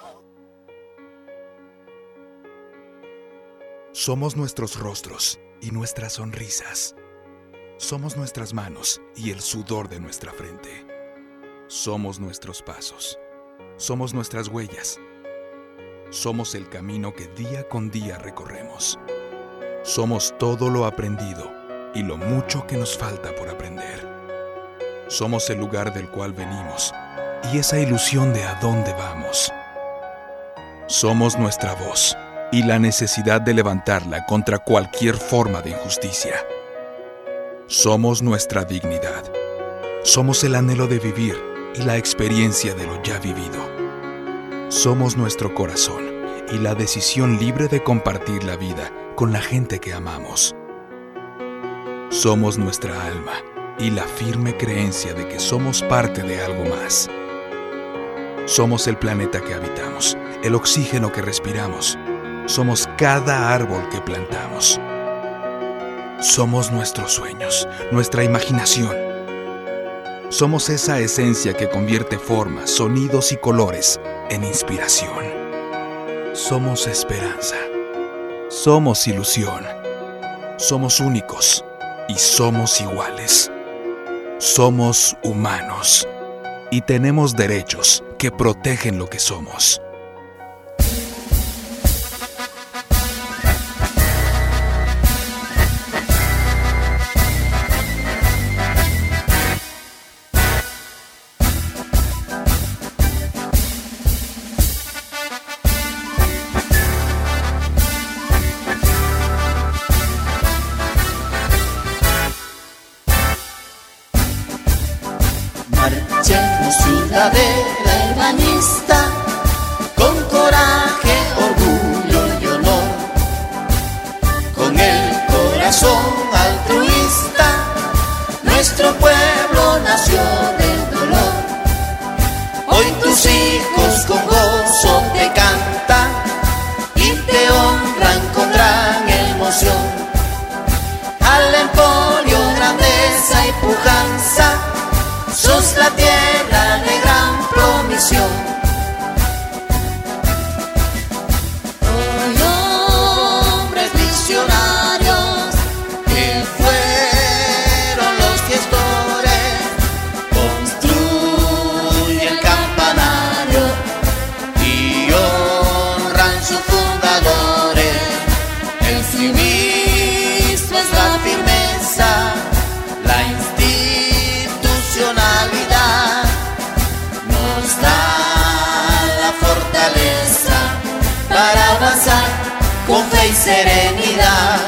Somos nuestros rostros y nuestras sonrisas. Somos nuestras manos y el sudor de nuestra frente. Somos nuestros pasos. Somos nuestras huellas. Somos el camino que día con día recorremos. Somos todo lo aprendido y lo mucho que nos falta por aprender. Somos el lugar del cual venimos y esa ilusión de a dónde vamos. Somos nuestra voz y la necesidad de levantarla contra cualquier forma de injusticia. Somos nuestra dignidad. Somos el anhelo de vivir y la experiencia de lo ya vivido. Somos nuestro corazón y la decisión libre de compartir la vida con la gente que amamos. Somos nuestra alma y la firme creencia de que somos parte de algo más. Somos el planeta que habitamos, el oxígeno que respiramos. Somos cada árbol que plantamos. Somos nuestros sueños, nuestra imaginación. Somos esa esencia que convierte formas, sonidos y colores en inspiración. Somos esperanza. Somos ilusión. Somos únicos y somos iguales. Somos humanos y tenemos derechos que protegen lo que somos. Marchemos ciudadela hermanista, con coraje, orgullo y honor, con el corazón altruista, nuestro pueblo nació del dolor. Hoy tus hijos con gozo te cantan y te honran con gran emoción. Al emporio, grandeza y pujanza, sos la tierra de gran promisión. Hoy hombres visionarios que fueron los gestores, construyen el campanario y honran sus fundadores. El civismo es la firmeza, la institucionalidad nos da la fortaleza para avanzar con fe y serenidad.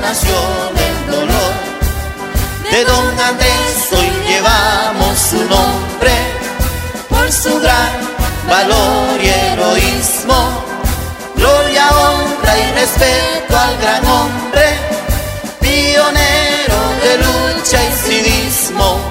nació del dolor de don Andrés, hoy llevamos su nombre por su gran valor y heroísmo. Gloria, honra y respeto al gran hombre, pionero de lucha y civismo.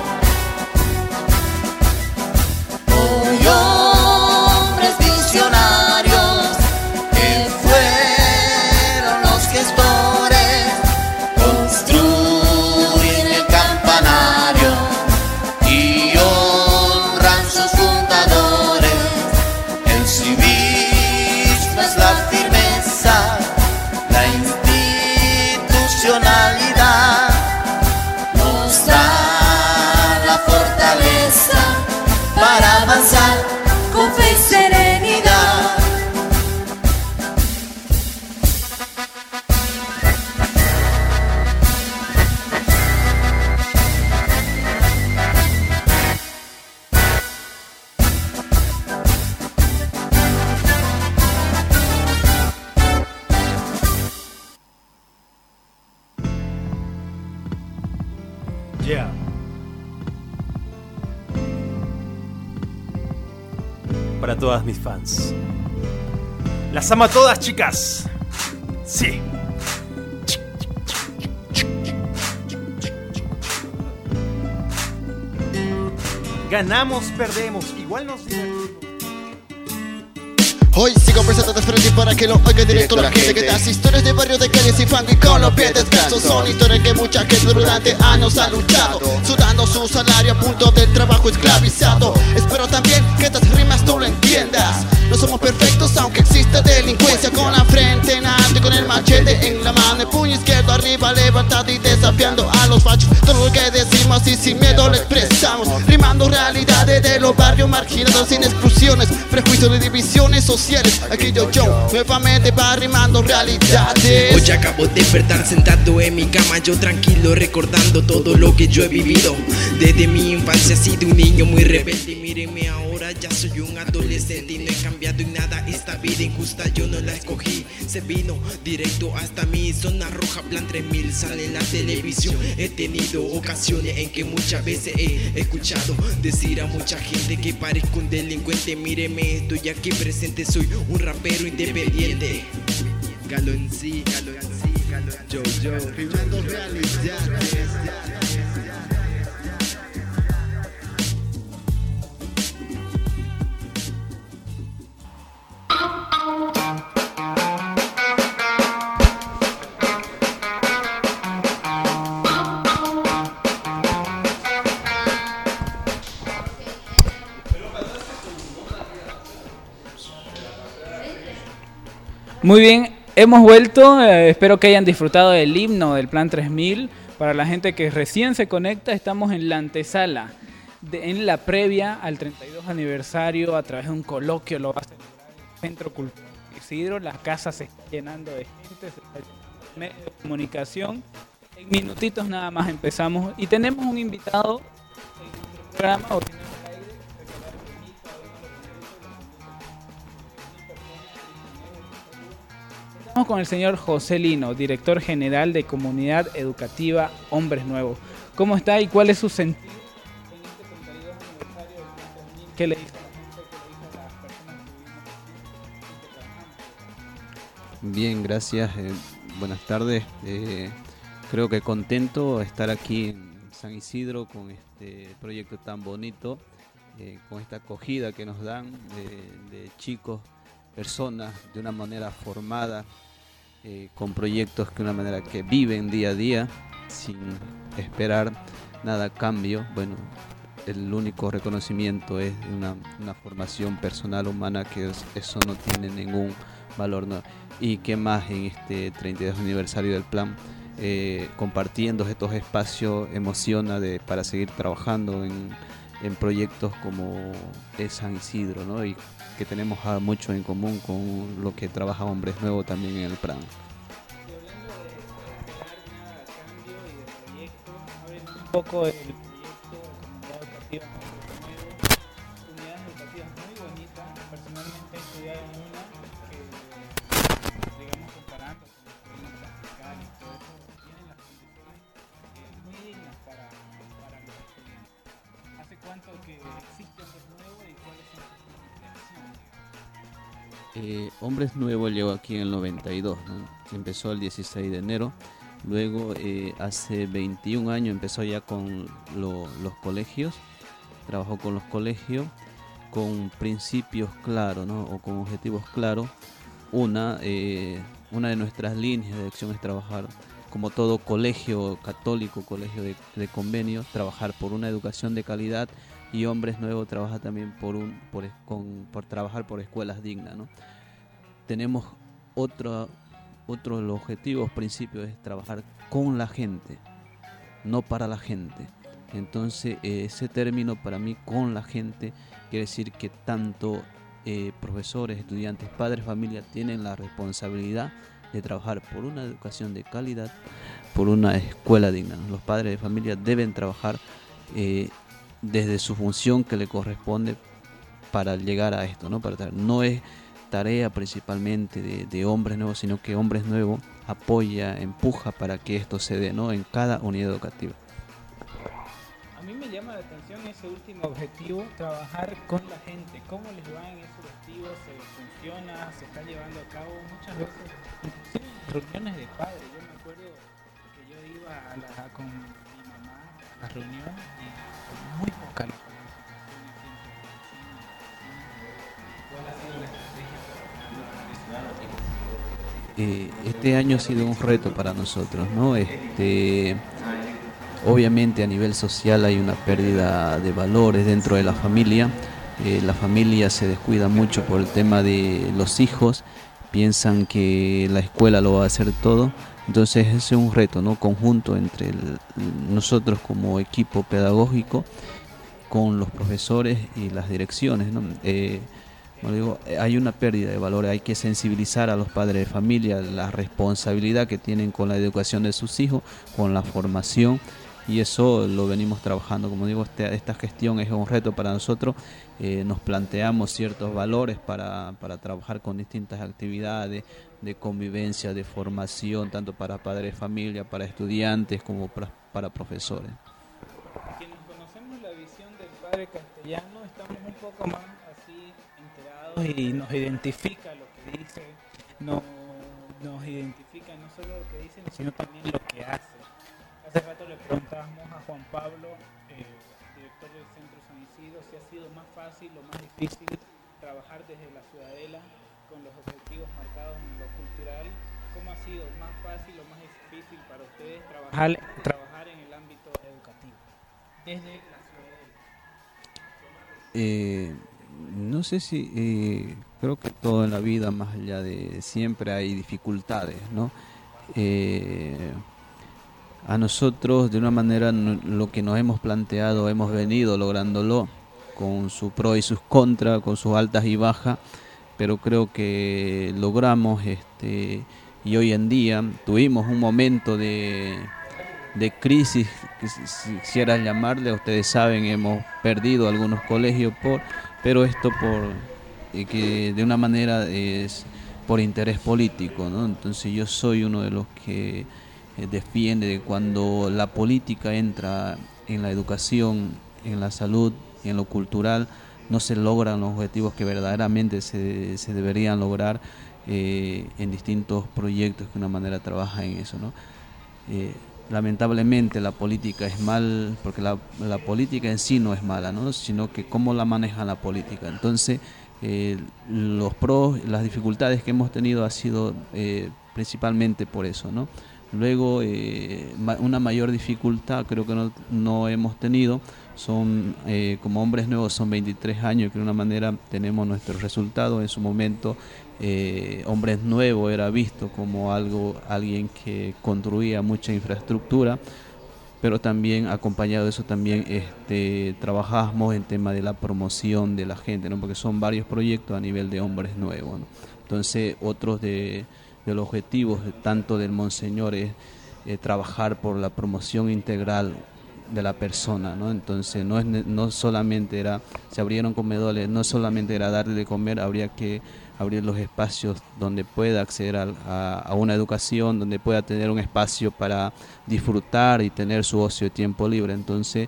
Hoy hombres visionarios que fueron los gestores, construyen el campanario y honran sus fundadores. El civismo es la firmeza, la institucionalidad, nos da la fortaleza para avanzar con fe y serenidad. Yeah. Para todas mis fans. Las amo a todas, chicas. Sí. Ganamos, perdemos, igual nos divertimos. Hoy sigo presentando frente para que lo oiga directo la gente que das historias de barrio, de calles y fango y con los pies descalzos. Son historias que mucha gente durante años ha luchado, sudando su salario a punto del trabajo esclavizado. Espero también que estas rimas tú lo entiendas. No somos perfectos aunque existe delincuencia, con la frente en alto y con el machete en la mano, el puño izquierdo arriba levantado y desafiando a los fachos. Todo lo que decimos y sin miedo lo expresamos, rimando realidades de los barrios marginados sin exclusiones, prejuicios de divisiones sociales. Aquí yo, yo, nuevamente va rimando realidades. Hoy acabo de despertar sentado en mi cama, yo tranquilo recordando todo lo que yo he vivido. Desde mi infancia he sido un niño muy rebelde. Mírenme ahora, ya soy un adolescente y no he cambiado en nada. Esta vida injusta yo no la escogí, se vino directo hasta mi zona roja, plan tres mil, sale en la televisión. He tenido ocasiones en que muchas veces he escuchado decir a mucha gente que parezco un delincuente. Míreme, estoy aquí presente, soy un rapero independiente. Galo en sí, galo en sí, galo en yo, yo, rimando realidades. Muy bien, hemos vuelto, eh, espero que hayan disfrutado del himno del Plan tres mil. Para la gente que recién se conecta, estamos en la antesala, de, en la previa al treinta y dos aniversario, a través de un coloquio, lo va a celebrar el Centro Cultural Isidro. La casa se está llenando de gente, se está llenando de medios de comunicación. En minutitos nada más empezamos y tenemos un invitado en nuestro programa. Hoy tenemos al aire, recordar que Mita, hoy no lo Estamos con el señor José Lino, director general de Comunidad Educativa Hombres Nuevos. ¿Cómo está y cuál es su sentido en este treinta y dos aniversario del Plan tres mil? ¿Qué le dice a la gente, qué le dice a las personas que vivimos? Bien, gracias. Eh, buenas tardes. Eh, creo que contento de estar aquí en San Isidro con este proyecto tan bonito, eh, con esta acogida que nos dan de, de chicos, personas de una manera formada, eh, con proyectos que de una manera que viven día a día sin esperar nada a cambio. Bueno, el único reconocimiento es una, una formación personal humana, que es, eso no tiene ningún valor, ¿no? Y qué más en este treinta y dos aniversario del plan, eh, compartiendo estos espacios, emociona de, para seguir trabajando en, en proyectos como es San Isidro, ¿no? Y que tenemos mucho en común con lo que trabaja Hombres Nuevos también en el plan. Un poco del proyecto de Comunidad Educativa Hombres Nuevos, unidades educativas muy bonitas. Personalmente he estudiado en una que, digamos, comparando con el fiscal y todo eso, tiene cuanto a que existe Hombres Nuevos y cuáles son sus planes de acción? Eh, Hombres Nuevos llegó aquí en el noventa y dos, ¿no? Empezó el dieciséis de enero. Luego, eh, hace veintiún años, empezó ya con lo, los colegios. Trabajó con los colegios con principios claros, ¿no? O con objetivos claros. Una, eh, una de nuestras líneas de acción es trabajar, como todo colegio católico, colegio de, de convenio, trabajar por una educación de calidad, y Hombres Nuevos trabaja también por, un, por, con, por trabajar por escuelas dignas, ¿no? Tenemos otro... Otro de los objetivos, principios, es trabajar con la gente, no para la gente. Entonces, eh, ese término para mí, con la gente, quiere decir que tanto eh, profesores, estudiantes, padres, familia, tienen la responsabilidad de trabajar por una educación de calidad, por una escuela digna. Los padres de familia deben trabajar eh, desde su función que le corresponde para llegar a esto, ¿no? Para traer. No es tarea principalmente de, de Hombres Nuevos, sino que Hombres Nuevos apoya, empuja para que esto se dé, ¿no? En cada unidad educativa. A mí me llama la atención ese último objetivo, trabajar con la gente. ¿Cómo les va en ese objetivo? ¿Se funciona? ¿Se está llevando a cabo? Muchas veces, inclusive en reuniones de padres. Yo me acuerdo que yo iba a la, con mi mamá a la reunión y muy poca la Eh, este año ha sido un reto para nosotros, ¿no? Este, obviamente a nivel social hay una pérdida de valores dentro de la familia. Eh, la familia se descuida mucho por el tema de los hijos, piensan que la escuela lo va a hacer todo. Entonces ese es un reto, ¿no? Conjunto entre el, nosotros como equipo pedagógico, con los profesores y las direcciones, ¿no? Eh, Como digo, hay una pérdida de valores, hay que sensibilizar a los padres de familia la responsabilidad que tienen con la educación de sus hijos, con la formación, y eso lo venimos trabajando. Como digo, este, esta gestión es un reto para nosotros. Eh, nos planteamos ciertos valores para, para trabajar con distintas actividades de convivencia, de formación, tanto para padres de familia, para estudiantes, como para, para profesores. Quienes conocemos la visión del padre castellano, estamos un poco más y nos identifica lo que dice, no, nos identifica no solo lo que dicen, sino también lo que hace. Hace rato le preguntábamos a Juan Pablo, eh, director del Centro San Isidro, si ha sido más fácil o más difícil trabajar desde la Ciudadela con los objetivos marcados en lo cultural. ¿Cómo ha sido más fácil o más difícil para ustedes trabajar, trabajar en el ámbito educativo desde la Ciudadela? Eh... No sé si, eh, creo que todo en la vida, más allá de siempre, hay dificultades, ¿no? Eh, a nosotros, de una manera, no, lo que nos hemos planteado, hemos venido lográndolo, con sus pros y sus contras, con sus altas y bajas, pero creo que logramos, este, y hoy en día tuvimos un momento de, de crisis, que si quisiera llamarle, ustedes saben, hemos perdido algunos colegios por... pero esto por eh, que de una manera es por interés político, ¿no? Entonces yo soy uno de los que eh, defiende de cuando la política entra en la educación, en la salud, en lo cultural, no se logran los objetivos que verdaderamente se, se deberían lograr eh, en distintos proyectos que de una manera trabaja en eso, ¿no? Eh, Lamentablemente la política es mal, porque la, la política en sí no es mala, ¿no? Sino que cómo la maneja la política. Entonces, eh, los pros, las dificultades que hemos tenido ha sido eh, principalmente por eso, ¿no? Luego, eh, ma una mayor dificultad creo que no, no hemos tenido, son eh, como Hombres Nuevos son veintitrés años, que de una manera tenemos nuestros resultados. En su momento, eh, Hombres Nuevos era visto como algo, alguien que construía mucha infraestructura, pero también acompañado de eso también este, trabajamos en tema de la promoción de la gente, ¿no? Porque son varios proyectos a nivel de Hombres Nuevos, ¿no? Entonces, otros de, de los objetivos tanto del Monseñor es eh, trabajar por la promoción integral de la persona, ¿no? Entonces no es no solamente era, se abrieron comedores, no solamente era darle de comer, habría que abrir los espacios donde pueda acceder a, a, a una educación, donde pueda tener un espacio para disfrutar y tener su ocio de tiempo libre. Entonces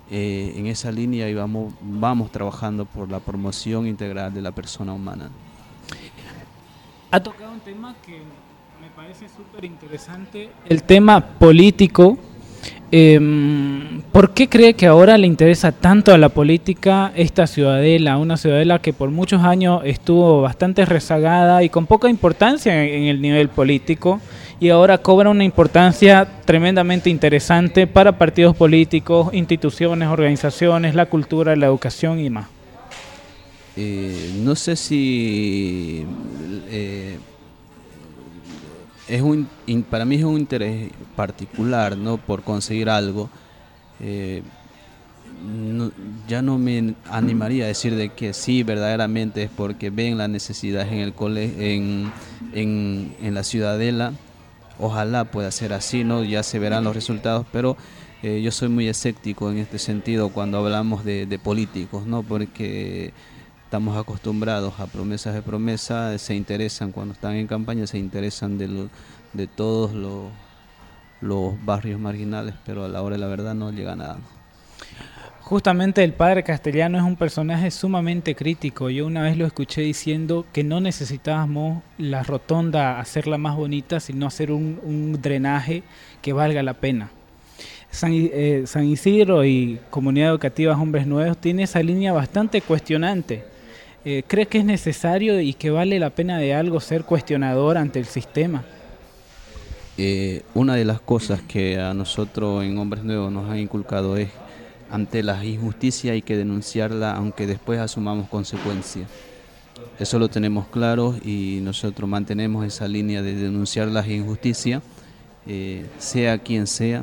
eh, en esa línea y vamos, vamos trabajando por la promoción integral de la persona humana. Ha tocado un tema que me parece súper interesante, el tema político. Eh, ¿Por qué cree que ahora le interesa tanto a la política esta ciudadela, una ciudadela que por muchos años estuvo bastante rezagada y con poca importancia en, en el nivel político, y ahora cobra una importancia tremendamente interesante para partidos políticos, instituciones, organizaciones, la cultura, la educación y más? Eh, no sé si eh, es un, in, para mí es un interés particular, ¿no? Por conseguir algo. Eh, no, ya no me animaría a decir de que sí, verdaderamente es porque ven la necesidad en el cole, en, en, en la ciudadela. Ojalá pueda ser así, ¿no? Ya se verán los resultados, pero eh, yo soy muy escéptico en este sentido cuando hablamos de, de políticos, ¿no? Porque estamos acostumbrados a promesas de promesa, se interesan cuando están en campaña, se interesan de, lo, de todos los, los barrios marginales, pero a la hora de la verdad no llega a nada. Justamente el padre Castellano es un personaje sumamente crítico. Yo una vez lo escuché diciendo que no necesitábamos la rotonda hacerla más bonita, sino hacer un, un drenaje que valga la pena. San, eh, San Isidro y Comunidad Educativa Hombres Nuevos tiene esa línea bastante cuestionante. Eh, ¿Cree que es necesario y que vale la pena de algo ser cuestionador ante el sistema? Eh, una de las cosas que a nosotros en Hombres Nuevos nos han inculcado es: ante la injusticia hay que denunciarla, aunque después asumamos consecuencias. Eso lo tenemos claro y nosotros mantenemos esa línea de denunciar las injusticias, eh, sea quien sea,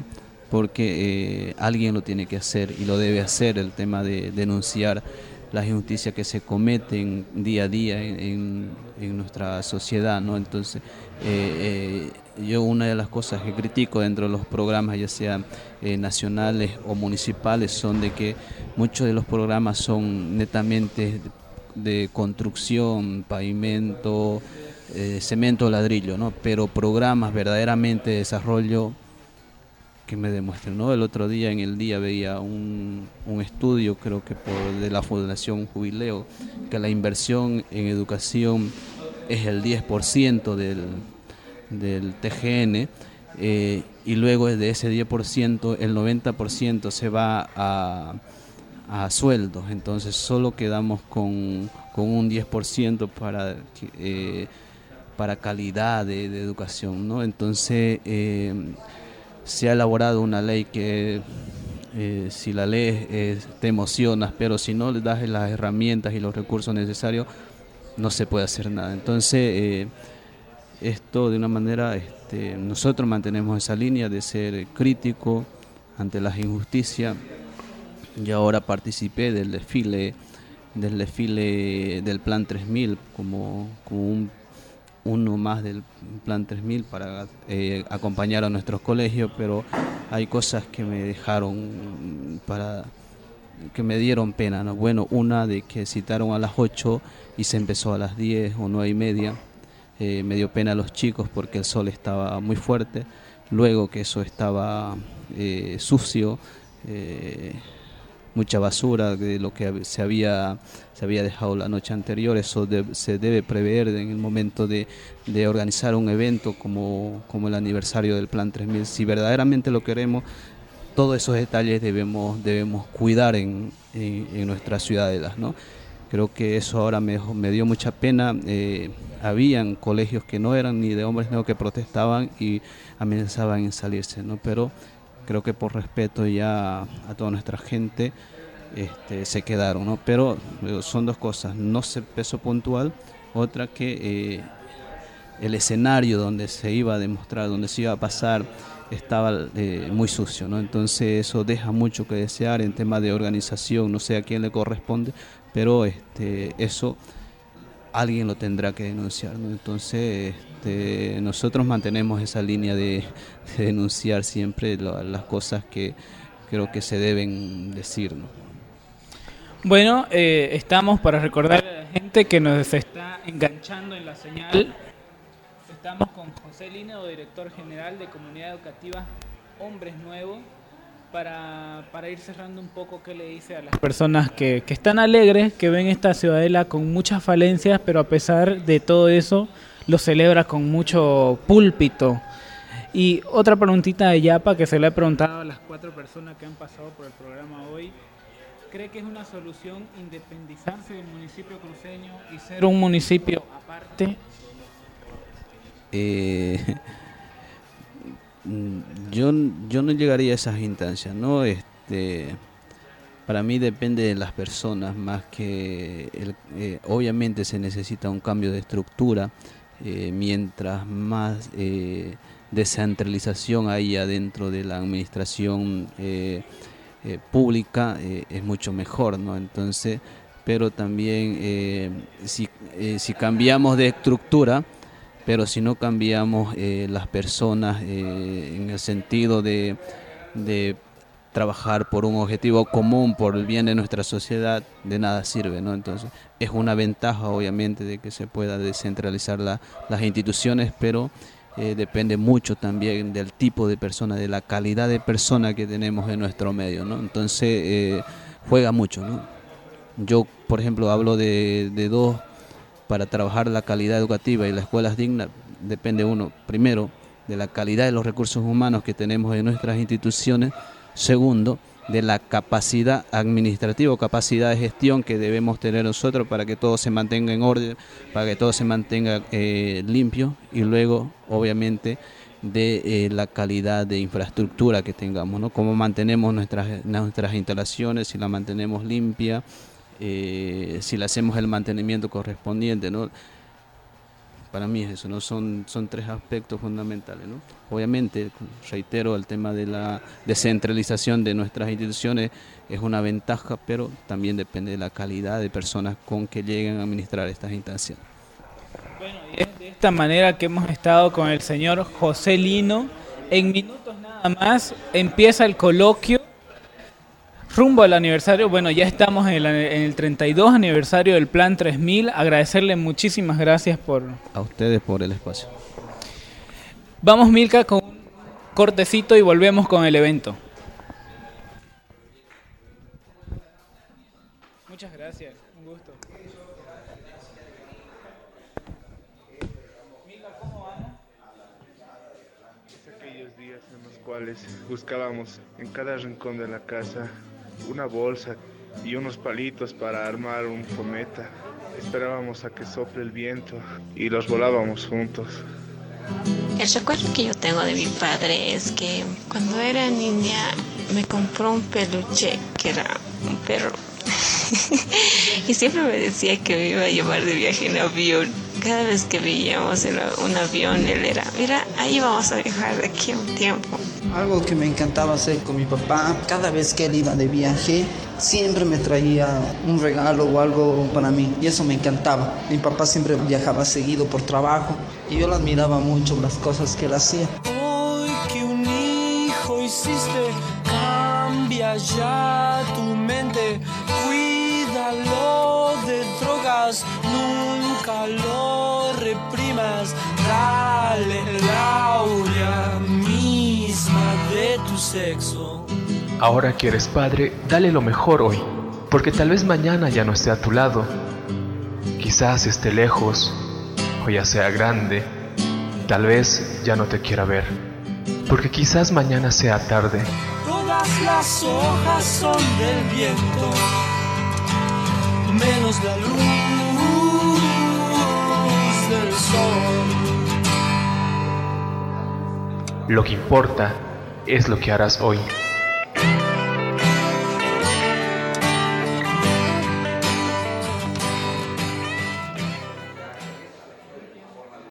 porque eh, alguien lo tiene que hacer y lo debe hacer, el tema de denunciar las injusticias que se cometen día a día en, en, en nuestra sociedad, ¿no? Entonces, eh, eh, yo una de las cosas que critico dentro de los programas, ya sean eh, nacionales o municipales, son de que muchos de los programas son netamente de, de construcción, pavimento, eh, cemento, ladrillo, ¿no? Pero programas verdaderamente de desarrollo que me demuestren, ¿no? El otro día en el día veía un, un estudio, creo que por de la Fundación Jubileo, que la inversión en educación es el diez por ciento del, del T G N, eh, y luego de ese diez por ciento el noventa por ciento se va a, a sueldos, entonces solo quedamos con, con un diez por ciento para, eh, para calidad de, de educación, ¿no? Entonces eh, se ha elaborado una ley que eh, si la lees eh, te emocionas, pero si no le das las herramientas y los recursos necesarios no se puede hacer nada. Entonces eh, esto de una manera, este, nosotros mantenemos esa línea de ser crítico ante las injusticias. Yo ahora participé del desfile del desfile del Plan tres mil como, como un uno más del Plan tres mil para eh, acompañar a nuestros colegios, pero hay cosas que me dejaron para que me dieron pena, ¿no? Bueno, una de que citaron a las ocho y se empezó a las diez o nueve y media, eh, me dio pena a los chicos porque el sol estaba muy fuerte, luego que eso estaba eh, sucio, eh, mucha basura de lo que se había se había dejado la noche anterior. Eso de, se debe prever en el momento de, de organizar un evento como, como el aniversario del Plan tres mil. Si verdaderamente lo queremos, todos esos detalles debemos debemos cuidar en, en, en nuestras ciudadelas, ¿no? Creo que eso ahora me, me dio mucha pena. Eh, habían colegios que no eran ni de hombres nuevos que protestaban y amenazaban en salirse, ¿no? Pero creo que por respeto ya a toda nuestra gente este, se quedaron, ¿no? Pero son dos cosas: no se peso puntual, otra que eh, el escenario donde se iba a demostrar, donde se iba a pasar, estaba eh, muy sucio, ¿no? Entonces eso deja mucho que desear en tema de organización, no sé a quién le corresponde, pero este, eso alguien lo tendrá que denunciar, ¿no? Entonces este, nosotros mantenemos esa línea de, de denunciar siempre lo, las cosas que creo que se deben decir, ¿no? Bueno, eh, estamos para recordarle a la gente que nos está enganchando en la señal. Estamos con José Línedo, director general de Comunidad Educativa Hombres Nuevos. para, para ir cerrando un poco, ¿qué le dice a las personas que, que están alegres, que ven esta ciudadela con muchas falencias, pero a pesar de todo eso, lo celebra con mucho púlpito? Y otra preguntita de Yapa que se le he preguntado a las cuatro personas que han pasado por el programa hoy. ¿Cree que es una solución independizarse del municipio cruceño y ser un municipio aparte? Eh, yo, yo no llegaría a esas instancias, ¿no? Este, para mí depende de las personas, más que el, eh, obviamente se necesita un cambio de estructura, eh, mientras más eh, descentralización haya dentro de la administración eh, eh, pública, eh, es mucho mejor, ¿no? Entonces, pero también eh, si, eh, si cambiamos de estructura, pero si no cambiamos eh, las personas eh, en el sentido de, de trabajar por un objetivo común, por el bien de nuestra sociedad, de nada sirve, ¿no? Entonces es una ventaja obviamente de que se pueda descentralizar la, las instituciones, pero eh, depende mucho también del tipo de persona, de la calidad de persona que tenemos en nuestro medio, ¿no? Entonces eh, juega mucho, ¿no? Yo, por ejemplo, hablo de, de dos. Para trabajar la calidad educativa y las escuelas dignas, depende uno, primero, de la calidad de los recursos humanos que tenemos en nuestras instituciones, segundo, de la capacidad administrativa o capacidad de gestión que debemos tener nosotros para que todo se mantenga en orden, para que todo se mantenga eh, limpio, y luego, obviamente, de eh, la calidad de infraestructura que tengamos, ¿no? Cómo mantenemos nuestras, nuestras instalaciones, si la mantenemos limpia, Eh, si le hacemos el mantenimiento correspondiente, ¿no? Para mí es eso, ¿no? Son, son tres aspectos fundamentales, ¿no? Obviamente, reitero, el tema de la descentralización de nuestras instituciones es una ventaja, pero también depende de la calidad de personas con que lleguen a administrar estas instancias. Bueno, y es de esta manera que hemos estado con el señor José Lino. En minutos nada más empieza el coloquio rumbo al aniversario. Bueno, ya estamos en el, en el treinta y dos aniversario del Plan tres mil. Agradecerle muchísimas gracias por... A ustedes por el espacio. Vamos, Milka, con un cortecito y volvemos con el evento. Muchas gracias, un gusto. Milka, ¿cómo vamos? Aquellos días en los cuales buscábamos en cada rincón de la casa una bolsa y unos palitos para armar un cometa. Esperábamos a que sople el viento y los volábamos juntos. El recuerdo que yo tengo de mi padre es que cuando era niña me compró un peluche que era un perro y siempre me decía que me iba a llevar de viaje en avión. Cada vez que veíamos en un avión, él era, mira, ahí vamos a viajar de aquí a un tiempo. Algo que me encantaba hacer con mi papá, cada vez que él iba de viaje, siempre me traía un regalo o algo para mí, y eso me encantaba. Mi papá siempre viajaba seguido por trabajo, y yo lo admiraba mucho, las cosas que él hacía. Hoy que un hijo hiciste, cambia ya tu mente, cuídalo de drogas, nunca lo reprimas, dale la aurea misma de tu sexo. Ahora que eres padre, dale lo mejor hoy, porque tal vez mañana ya no esté a tu lado. Quizás esté lejos, o ya sea grande, tal vez ya no te quiera ver, porque quizás mañana sea tarde. Todas las hojas son del viento, menos la luz del sol. Lo que importa es lo que harás hoy.